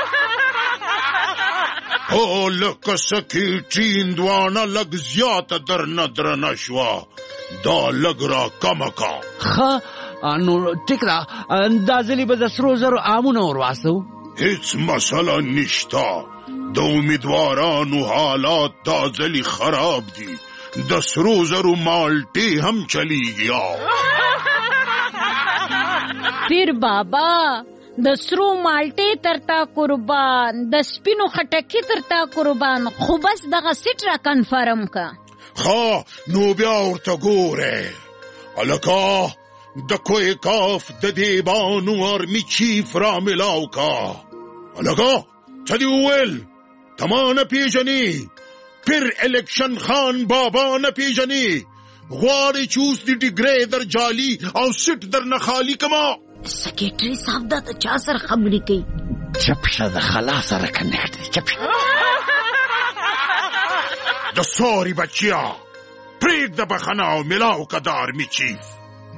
او لکه سکیټي هندوانه لږ زیاته درنه درنه شوه، دا لږ را کمه کا. ښه نو ټیک ده، دا ځلې به د سرو زرو آمونه ورواستو. هیڅ مسله نشته، د امیدوارانو حالات دا ځلې خراب دي، د سرو زرو مالټې هم چلیږي. پیر بابا د سرو مالټې ترتا قربان، د سپینو خټکي ترتا قربان، خو بس دغه سیټ را کنفرم کا. نو بیا ورته ګوره هلکه د کویکاف د دیبانو آرمي چیف را ملاو کا. هلکه څه دې وویل؟ ته ما نه پیژنې؟ پیر الیکشن خان بابا نه پیژنې؟ غواړې چې اوس د ډیګرې در جالي او سیټ در نه خالي کما؟ سیکریټري صاحب دا ته چا سره خبرې کوي؟ چپ شه، د خلا سره کنیکټ دی. چپ شه د سوري بچیا پرېږده بخښنه او ملاو که د آرمي چیف.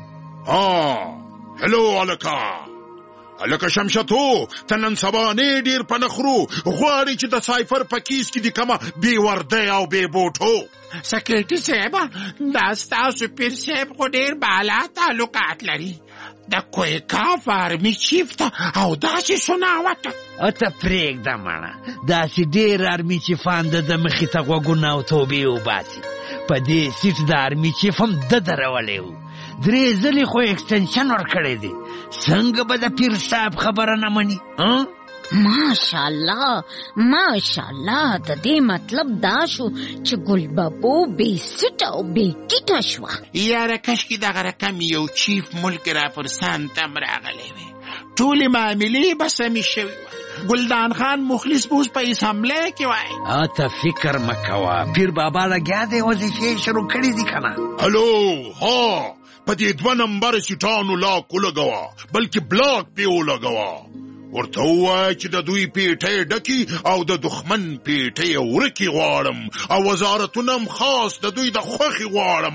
هلو هلکه شمشتو ته نن سبانې ډېر په نخرو غواړې چې د سایفر په کیس کې د کومه بې وردۍ او بې بوټو. سکریټري صاحب دا ستاسو پیر صاحب خو ډېر بالا تعلقات لري د کویکاف آرمي چیف ته او داسې سناوته. ته پرېږده مړه، داسې ډېر آرمي چیفان د مخې ته غوږونه او توبې وباسي. په دې سیټ د آرمي چیف هم ده درولی و، 3 ځلې خو ایکسټنشن ورکړی دی. څنګه به د پیر صاحب خبره نه مني؟ ماشاءالله ماشاءالله، د دې مطلب دا شو چې ګلببو بې سیټه او بې ټیټه شوه. یاره کشکې دغه رقم یو چیف ملک راپرسان ته هم راغلی وی، ټولې معاملې به سمې شوې وای. ګلدان خان مخلص به اوس په اسامبلی کې وای. ته فکر مه کوه، پیر بابا لګیا دی، وظیفې شروع کړي دي که نه. هلو په دې 2 نمبر سیټانو لاک ولګوه، بلکې بلاک پې ولګوه. ورته ووایه چې د دوی پیټۍ ډکي او د دښمن پیټۍ ورکي غواړم، او وزارتونه هم خاص د دوی د خوښې غواړم.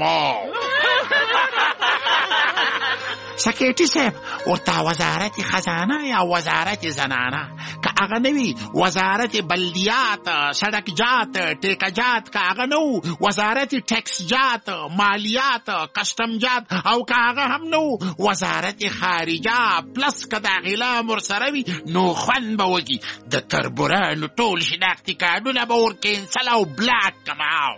سکریټري صاحب ورته وزارت خزانه یا وزارت زنانه که هغه نه وي، وزارت بلدیات، سړکجات، ټیکهجات که هغه نه و، وزارت ټیکسجات، مالیات، کسټمجات، او که هغه هم نه و، وزارت خارجه پلس که د غلام ورسره وي نو خوند به وکړي. د تربورانو ټول شناختي کارډونه به ورکینسل او بلاک کماو.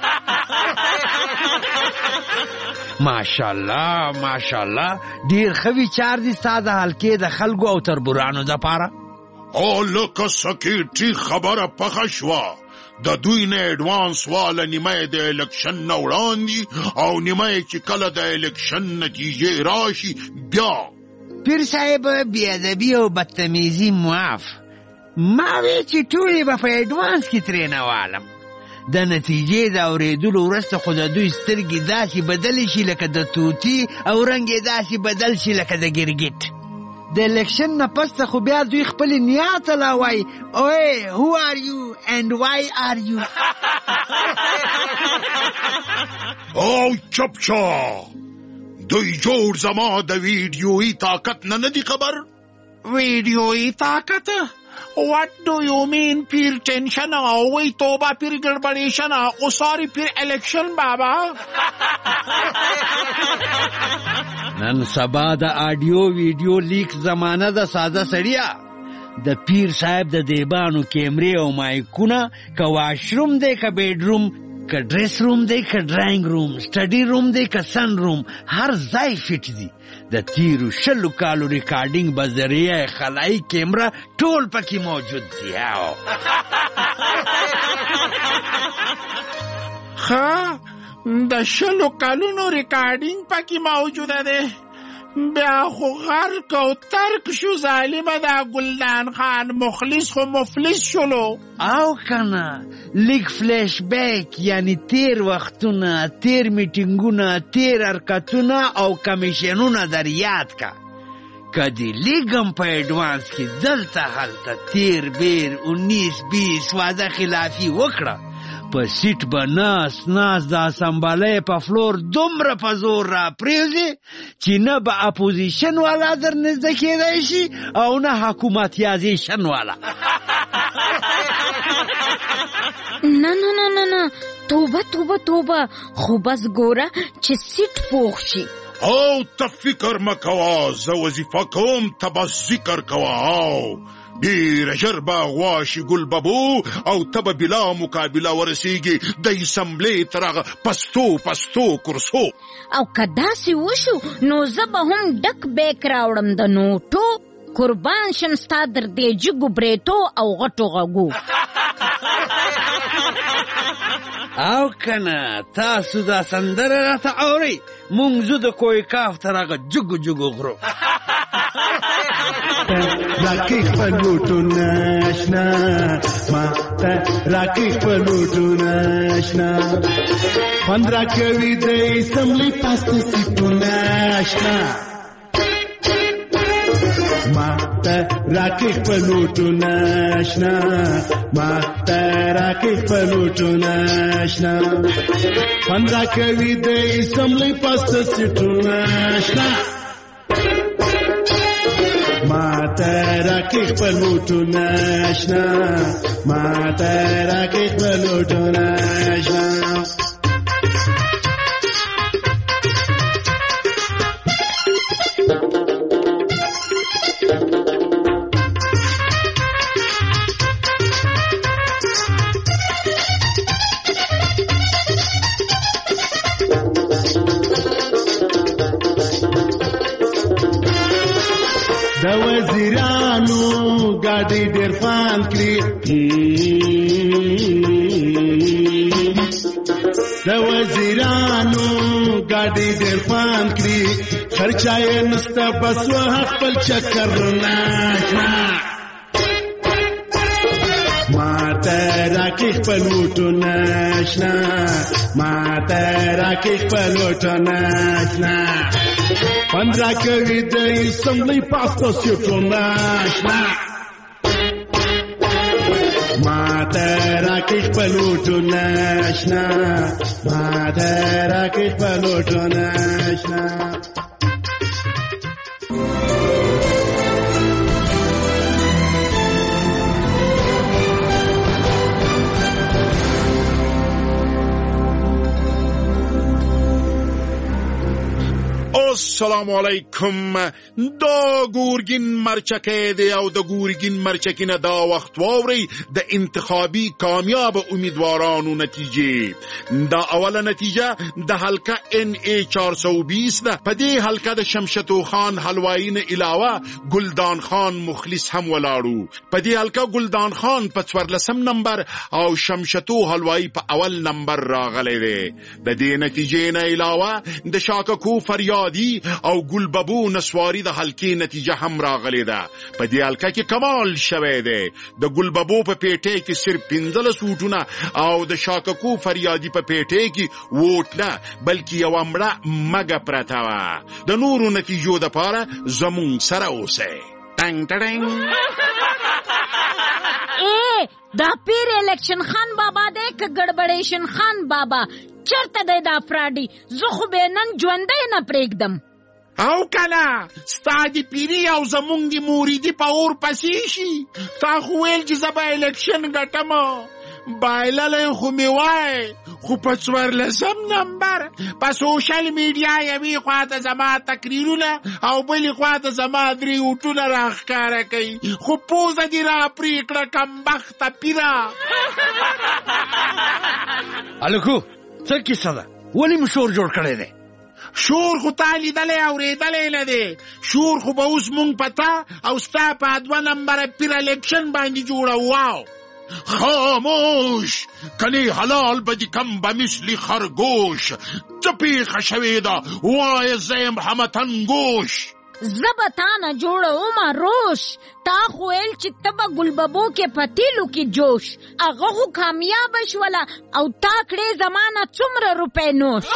ماشاءالله ماشاءالله، ډیر ښه ویچار دي ستا د حلقې د خلکو او تربورانو دپاره. لکه سکیټري خبره پخه شوه، د دوی نه ایډوانس واله نیمه د الیکشن نه وړاندې او نیمه چې کله د الیکشن نتیجې راشي بیا. پیر صاحب بیادبي او بدتمیزي معاف، ما وی چې ټولې به په ایډوانس کې ترېنه والم. د نتیجې د اورېدلو وروسته خو د دوی سترګې داسې بدلې شي لکه د توتي او رنګ یې داسې بدل شي لکه د ګرګټ. د الیکشن نه پس خو بیا دوی خپل نیات لا وای اوه هو ار یو اند وای ار یو. او چپ شو، دوی جوړ زما د ویډیویي طاقت نه ندي خبر. ویډیویي طاقت؟ What do you mean پیر ټینشن او وی توبه پیر ګړبړیشن او ساری پیر الیکشن بابا؟ نن سبا د آډیو ویډیو لیک زمانه د ساده سړیا. د پیر صاحب د دیبانو کیمرې او مایکونه که واشروم دی که بیډروم که ډریس روم دی که ډرائنګ روم سټډي روم دی که سن روم هر ځای فټ دی. د تیرو 20 کالو ریکارډینګ به ذریعه خلایي کیمره ټول پکې موجود دی. ښه د 20 کالونو ریکارډینګ پکې موجوده دی. بیا خو غرق او ترک شو ظالمه دا ګلدان خان مخلص خو مفلس شلو. او کنه لیک فلیش بیک یعنی تیر وختونه تیر میټینګونه تیر حرکتونه او کمیشنونه در یاد کا. کدی لیگم په ایڈوانس کې دلته هلته تیر بیر 19-20 وعده خلافی وکړه. په سیټ به ناس دا سنبالی په فلور دومره په زور را پریوزي چې نه به اپوزیشن والا در نزده کېدی شي او نه حکومتیازیشن والا. نه توبه خو بس ګوره چې سیټ پوخ شي. او ته فکر مکوه، زه وظیفه کوم ته بس ذکر کوه. او ډېره ژر به غواشي ګل ببو او ته به بلا مقابله ورسیږي د اسمبلې تر هغه پستو کرسو. او که داسې وشو نو زه به هم ډک بیک راوړم د نوټو، قربان شم ستا در دې جګو بریتو او غټو غږو. او کنه تاسو دا سندره راته اورئ، مونږ زه د کوی کاف تر هغه جګو غرو. راکې خپلوټو ناشنا ما ته راکې خپلوټو ناشنا خوند راکوي د اسمبلې پاسته سیټو ناشنا ما ته راکې خپلوټو ناشنا ما ته راکې خپلوټو ناشنا خوند راکوي د اسمبلې پاسته سیټو ناشنا ماته راکې خپلوټو ناشنا ماته راکې خپلوټو ناشنا. د وزیرانو ګاډي ډېر فان کړي، د وزیرانو ګاډي ډېر فان کړي، خرچه یې نسته بس وه خپل چکر ناشنا ماته راکې خپلوټو ناشنا ماته راکې خپلوټو ناشنا خوند راکوي د اسمبلې پاسته سیټو ناشنا ماته راکې خپلوټو ناشنا ماته راکې خپلوټو ناشنا. السلام علیکم. دا ګورګین مرچکی دی او د ګورګین مرچکی نه دا وخت واورئ د انتخابي کامیاب امیدوارانو نتیجې. دا اوله نتیجه د حلقه NA 420 ده. په دې حلقه د شمشتو خان حلوایی نه علاوه ګلدان خان مخلص هم ولاړو. په دې حلقه ګلدان خان په 14 نمبر او شمشتو حلوایی په اول نمبر راغلی دی. د دې نتیجې نه علاوه د شاککو فریادي او ګلببو نسواري د حلقې نتیجه هم راغلی ده. په دې حلقه کې کمال شوی دی. د ګلببو په پیټۍ کې صرف 15 ووټونه او د شاککو فریادي په پیټۍ کې ووټ نه بلکې یوه مړه مګه پرته وه. د نورو نتیجو دپاره زمونږ سره اوسئ. ټنګ ټړنګ. دا پیر الیکشن خان بابا دی که ګړبړیشن خان بابا چرته دی دا فراډي؟ زه خو به نن ژوندی نه پرېږدم. او کنه ستا د پیري او زمونږ د موریدي په اور پسې شي. تا خو ویل چې زه به الیکشن ګټم، بایللی خو مې وای، خو په 14 نمبر په سوشل میډیا یوې خواته زما تقریرونه او بلې خواته زما 3 ووټونه راښکاره کوي، خو پوزه دې را پرې کړه کمبخته پیره. هلکو څه کیسه ده؟ ولې مو شور جوړ کړی دی؟ شور خو تا لیدلی اورېدلی نه دی. شور خو به اوس مونږ په تا او ستا په 2 نمبره پیر الیکشن باندې جوړه. واو خاموش کنی حلال بدی کم بمثل خرگوش. څه پیښه شوې ده وایه زه یم همتن گوش. زه به تا نه جوړومه روش. تا خو ویل چې ته به ګلببو کې په تیلو کې جوش. هغه خو کامیابه شوله او تا کړې زما نه څومره روپۍ نوش.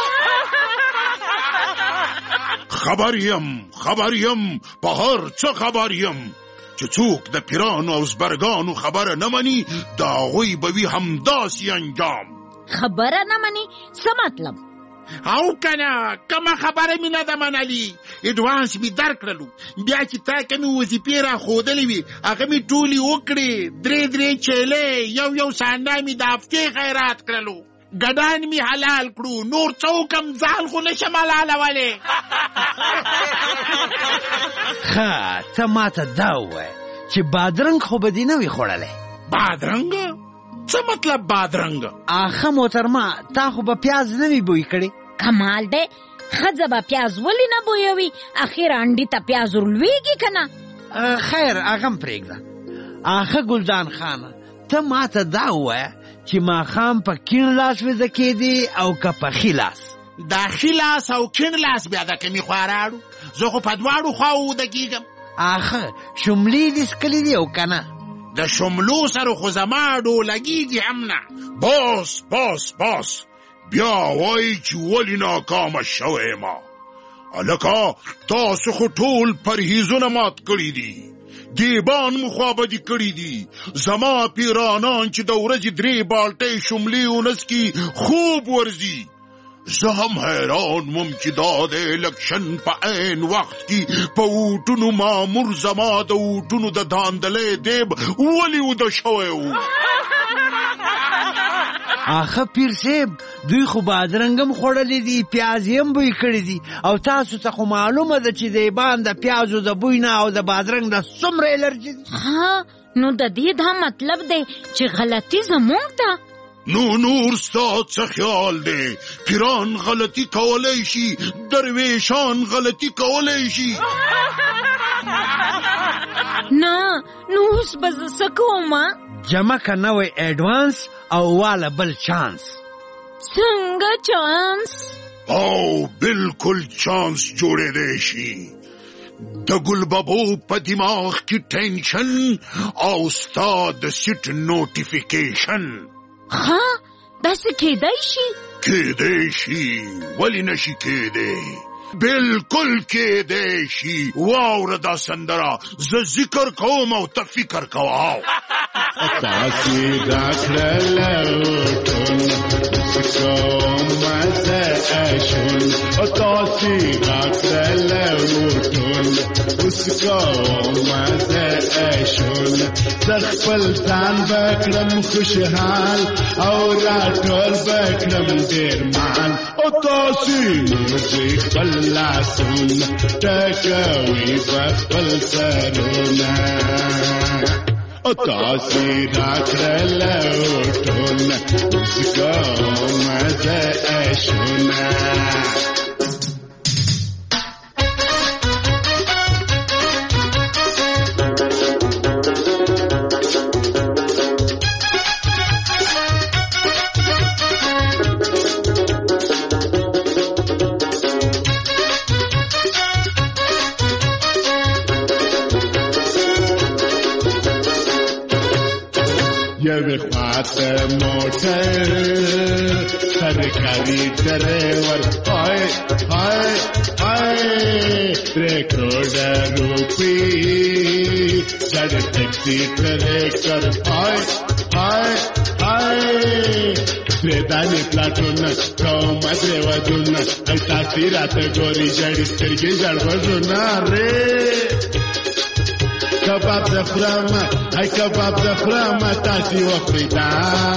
خبر یم په هر څه خبر یم چې څوک د پیرانو او زبرګانو خبره نه مني د هغوی به وي همداسې انجام. خبره نه مني څه مطلب؟ او کنه کومه خبره مې نه ده منلي. اډوانس مې درکړلو، بیا چې تا کومې وظیفې راښودلې وي هغه مې ټولې وکړې. 3 چیلې یو سانډا مې د هفتې خیرات کړلو. ګډان مې حلال کړو. نور څه وکم ځان خو نشم حلالولی. ښه ته ماته دا ووایه چې بادرنګ خو به دې نه وي خوړلی؟ بادرنګ؟ څه مطلب بادرنګ؟ آخه محترمه تا خو به پیاز نه وي بوی کړی؟ کمال دی، ښځه به پیاز ولې نه بویوي؟ اخر انډي ته پیاز ورلویږي که نه؟ خیر هغه م پرېږده. آخه ګلدان خانه ته ماته دا ووایه چې ماښام په کیڼ لاس ویده کېدې او که په ښي لاس؟ دا ښي لاس او کیڼ لاس بیا د کومې خوا راړو؟ زه خو په 2 خواو وده کېږم. آخه شملې دې څکلي دي او که نه؟ د شملو سره خو زما ډولګېږي هم نه. باس بیا وایي چې ولې ناکامه شوی ما. هلکه تاسو خو ټول پرهیزونه مات کړي دي، دیبان مو خوابدي کړي دي. زما پیرانان چې د ورځې 3 بالټۍ شملې ونسکي خوب ورځي. زه هم حیران وم چې دا د الیکشن په عین وخت کې په ووټونو مامور زما د ووټونو د داندلی دیب ولې وده شوی و. آخه پیر صاحب دوی خو بادرنګ هم خوړلی دي، پیاز هم بوی کړي دي، او تاسو ته خو معلومه ده چې دیبان د پیازو د بوی نه او د بادرنګ د څومره الرجي دي. ها نو د دې دا مطلب دی چې غلطي زمونږ ده. نور ستا څه خیال دی؟ پیران غلطي کولی شي، درویشان غلطي کولی شي. نه نو اوس به زه څه کومه؟ جمع که نوی ایڈوانس او والا بل چانس. څنګه چانس؟ او بالکل چانس جوړې دی شي. د ګلببو په دماغ کې ټینشن او ستا د سیټ نوټیفیکیشن. ها داسې کېدی شي؟ کېدی شي، ولې نشي کېدی؟ بالکل کېدی شي. واوره دا سندره، زه ذکر کوم او ته فکر کوه. تاسې راکړله وطن زه اشون، تاسې راکړله وطن اوس کوم زه اشون. زه خپل ځان بکړم خوشحال او راټول بکړم ډېر مال. او تاسې نوځئ خپل لاسونه ټکوي په خپل سرونه. تاسې راکړله وطن اوس کوم زه اشونه. یوې خواته موټر سرکاري ډریور هاي هاي هاي 3 کروڑه روپی چړ ټیکسي ټریکر هاي هاي هاي پردانی پلاټونه کوم درې ودونه ای تاسو راته ګوري جړې سترګې جړوژونه ره کباب د خرام ای کباب د خرام تاسو وخورئ دا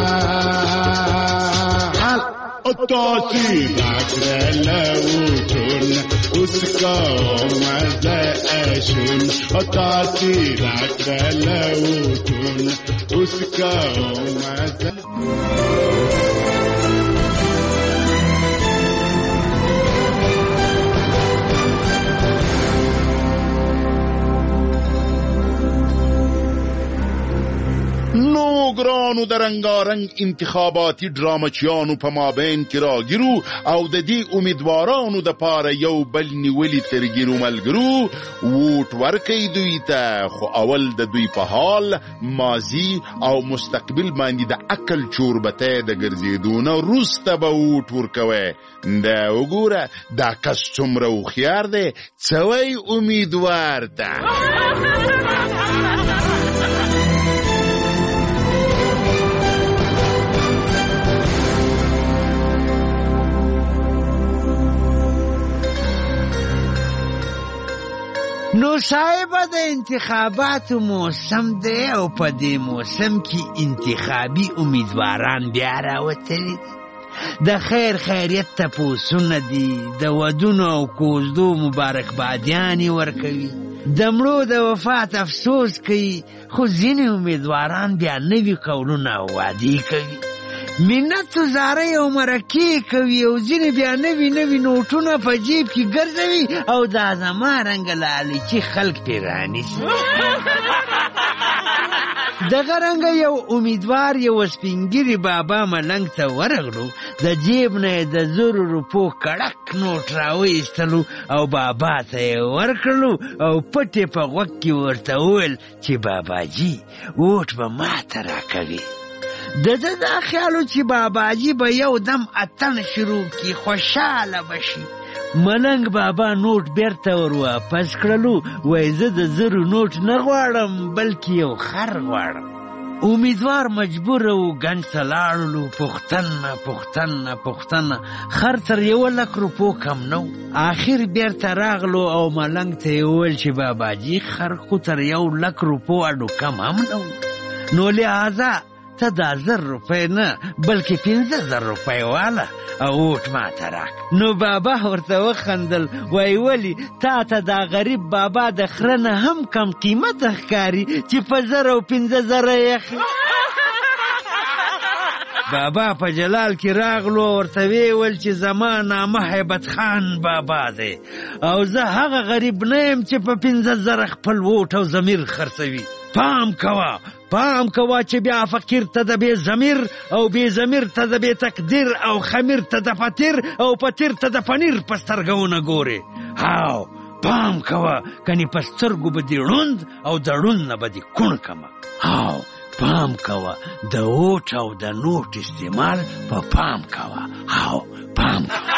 او تاسو راکړله وټونه اوس کوم زه اشون او تاسو راکړله وټونه اوس کوم زه نو ګرانو د رنګارنګ انتخاباتي ډرامچیانو په مابین کې راګیرو او د دې امیدوارانو د پاره یو بل نیولي ترګیرو ملګرو ووټ ورکوي دوی ته خو اول د دوی په حال ماضي او مستقبل باندې د عقل چوربته د ګرځېدو نه وروسته به ووټ ورکوي دا وګوره دا کس څومره هوښیار دی څه وایي امیدوار ته نو صاحب د انتخاباتو موسم دی او په دې موسم کې انتخابي امیدواران بیا راوتلي د خیر خیریت تپوسونه دي د ودونو او کوزدو مبارکبادیانې ورکوي د مړو د وفات افسوس کوي خو ځینې امیدواران بیا نوي قولونه او وعدې کوي منت و زارۍ او مرکې کوي او ځینې بیا نوي نوي نوټونه په جیب کې ګرځوي او دا زما رنګه لالچي خلک پرې رانیسي دغه رنګه یو امیدوار یو سپینګیري بابا ملنګ ته ورغلو د جیب نه یې د 100 روپو کړک نوټ راوایستلو او بابا ته یې ورکړلو او پټ یې په غوږ کې ورته وویل چې باباجي ووټ به ماته راکوي د ده دا خیالو چې باباجي به یو دم اتن شروع کی خوشحاله بشي ملنګ بابا نوټ بیرته ور واپس کړلو وایي زه د 100 نوټ نه غواړم بلکې یو خر غواړم امیدوار مجبور و ګنج ته لاړلو پوښتنه خر تر 100,000 روپو کم نو آخر بیرته راغلو او ملنګ ته یې وویل چې باباجي خر خو تر 100,000 روپو اډو کم هم نو نو لہذا ته دا 100 روپۍ نه بلکې 15,000 روپۍ واله او ووټ ماته راک نو بابا ورته وخندل وایي ولې تا ته دا غریب بابا د خره نه هم کم قیمته ښکاري چې په 1,000 او 15,000 یې اخلي بابا په جلال کې راغلو ورته ویل چې زما نامه هیبت خان بابا دی او زه هغه غریب نه یم چې په 15,000 خپل ووټ او ضمیر خرڅوي پام کوه چې بیا فقیر ته د بې ضمیر او بې ضمیر ته د بې تقدیر او خمیر ته د پتیر او پتیر ته د پنیر په سترګو نه ګورې هاو پام کوه کنې په سترګو به دې ړوند او د ړوند نه به دې کوڼ کمه هاو پام کوه د ووټ او د نوټ استعمال په پام کوه هاو پام کوه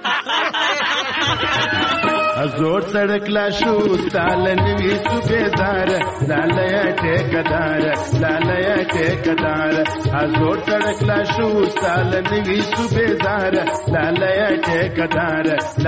زور سړک لا شو تال نوی صوبیدار لاله ټیکدار زور سړک لا شو تال نوی صوبیدار لاله ټیکدار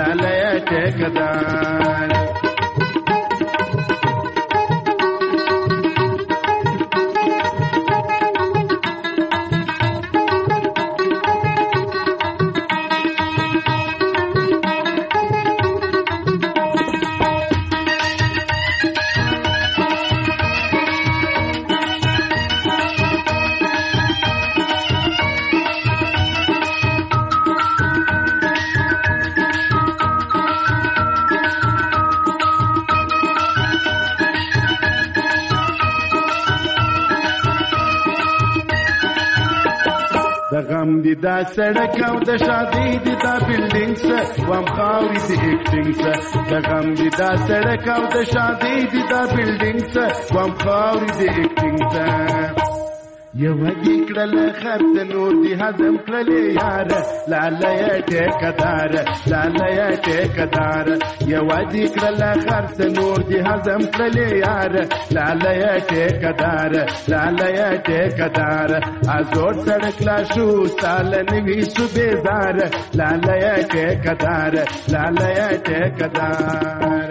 غم دي دا سړک او د شادي دي دا بلډینګ وام خاوري دي اکټینګ د غم دي دا سړک او د شادي دي دا بلډینګ وام خاوري دي اکټینګ یو دی کړل خرڅ نور دی هضم کړلې یار لاله ټیکدار لاله ټیکدار یو دی کړل خرڅ نور دی هضم کړلې یار لاله ټیکدار لاله ټیکدار ازور سړک لا شو سال نوي صوبېدار لاله ټیکدار لاله ټیکدار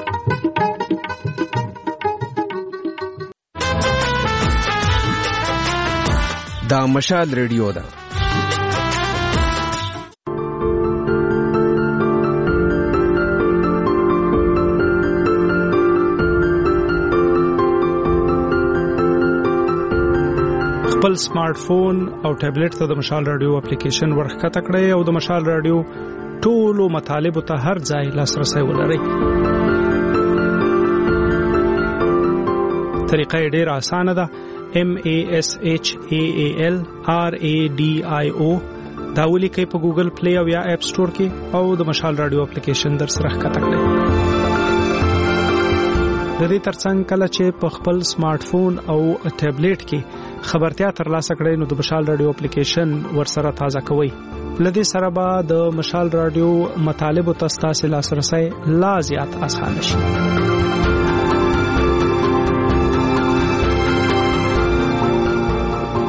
دا مشال ریډیو ده. خپل سمارټ فون او ټابلیټ ته د مشال رادیو اپلیکیشن ورخکته کړئ او د مشال رادیو ټولو مطالبو ته هر ځای لاسرسي ولرئ. طریقه ډېره اسانه ده. MASHAAL RADIO دا ولیکئ په ګوګل پلی او یا اپ سٹور کې او د مشال رادیو اپلیکیشن در سره ښکته کړئ. د دې ترڅنګ کله چې په خپل سمارټ فون او ټابلیټ کې خبرتیا ترلاسه کړئ نو د مشال رادیو اپلیکیشن ورسره تازه کوئ. لدې سره به د مشال رادیو مطالب او تاسو لاسرسي لا زیات اسانه شي.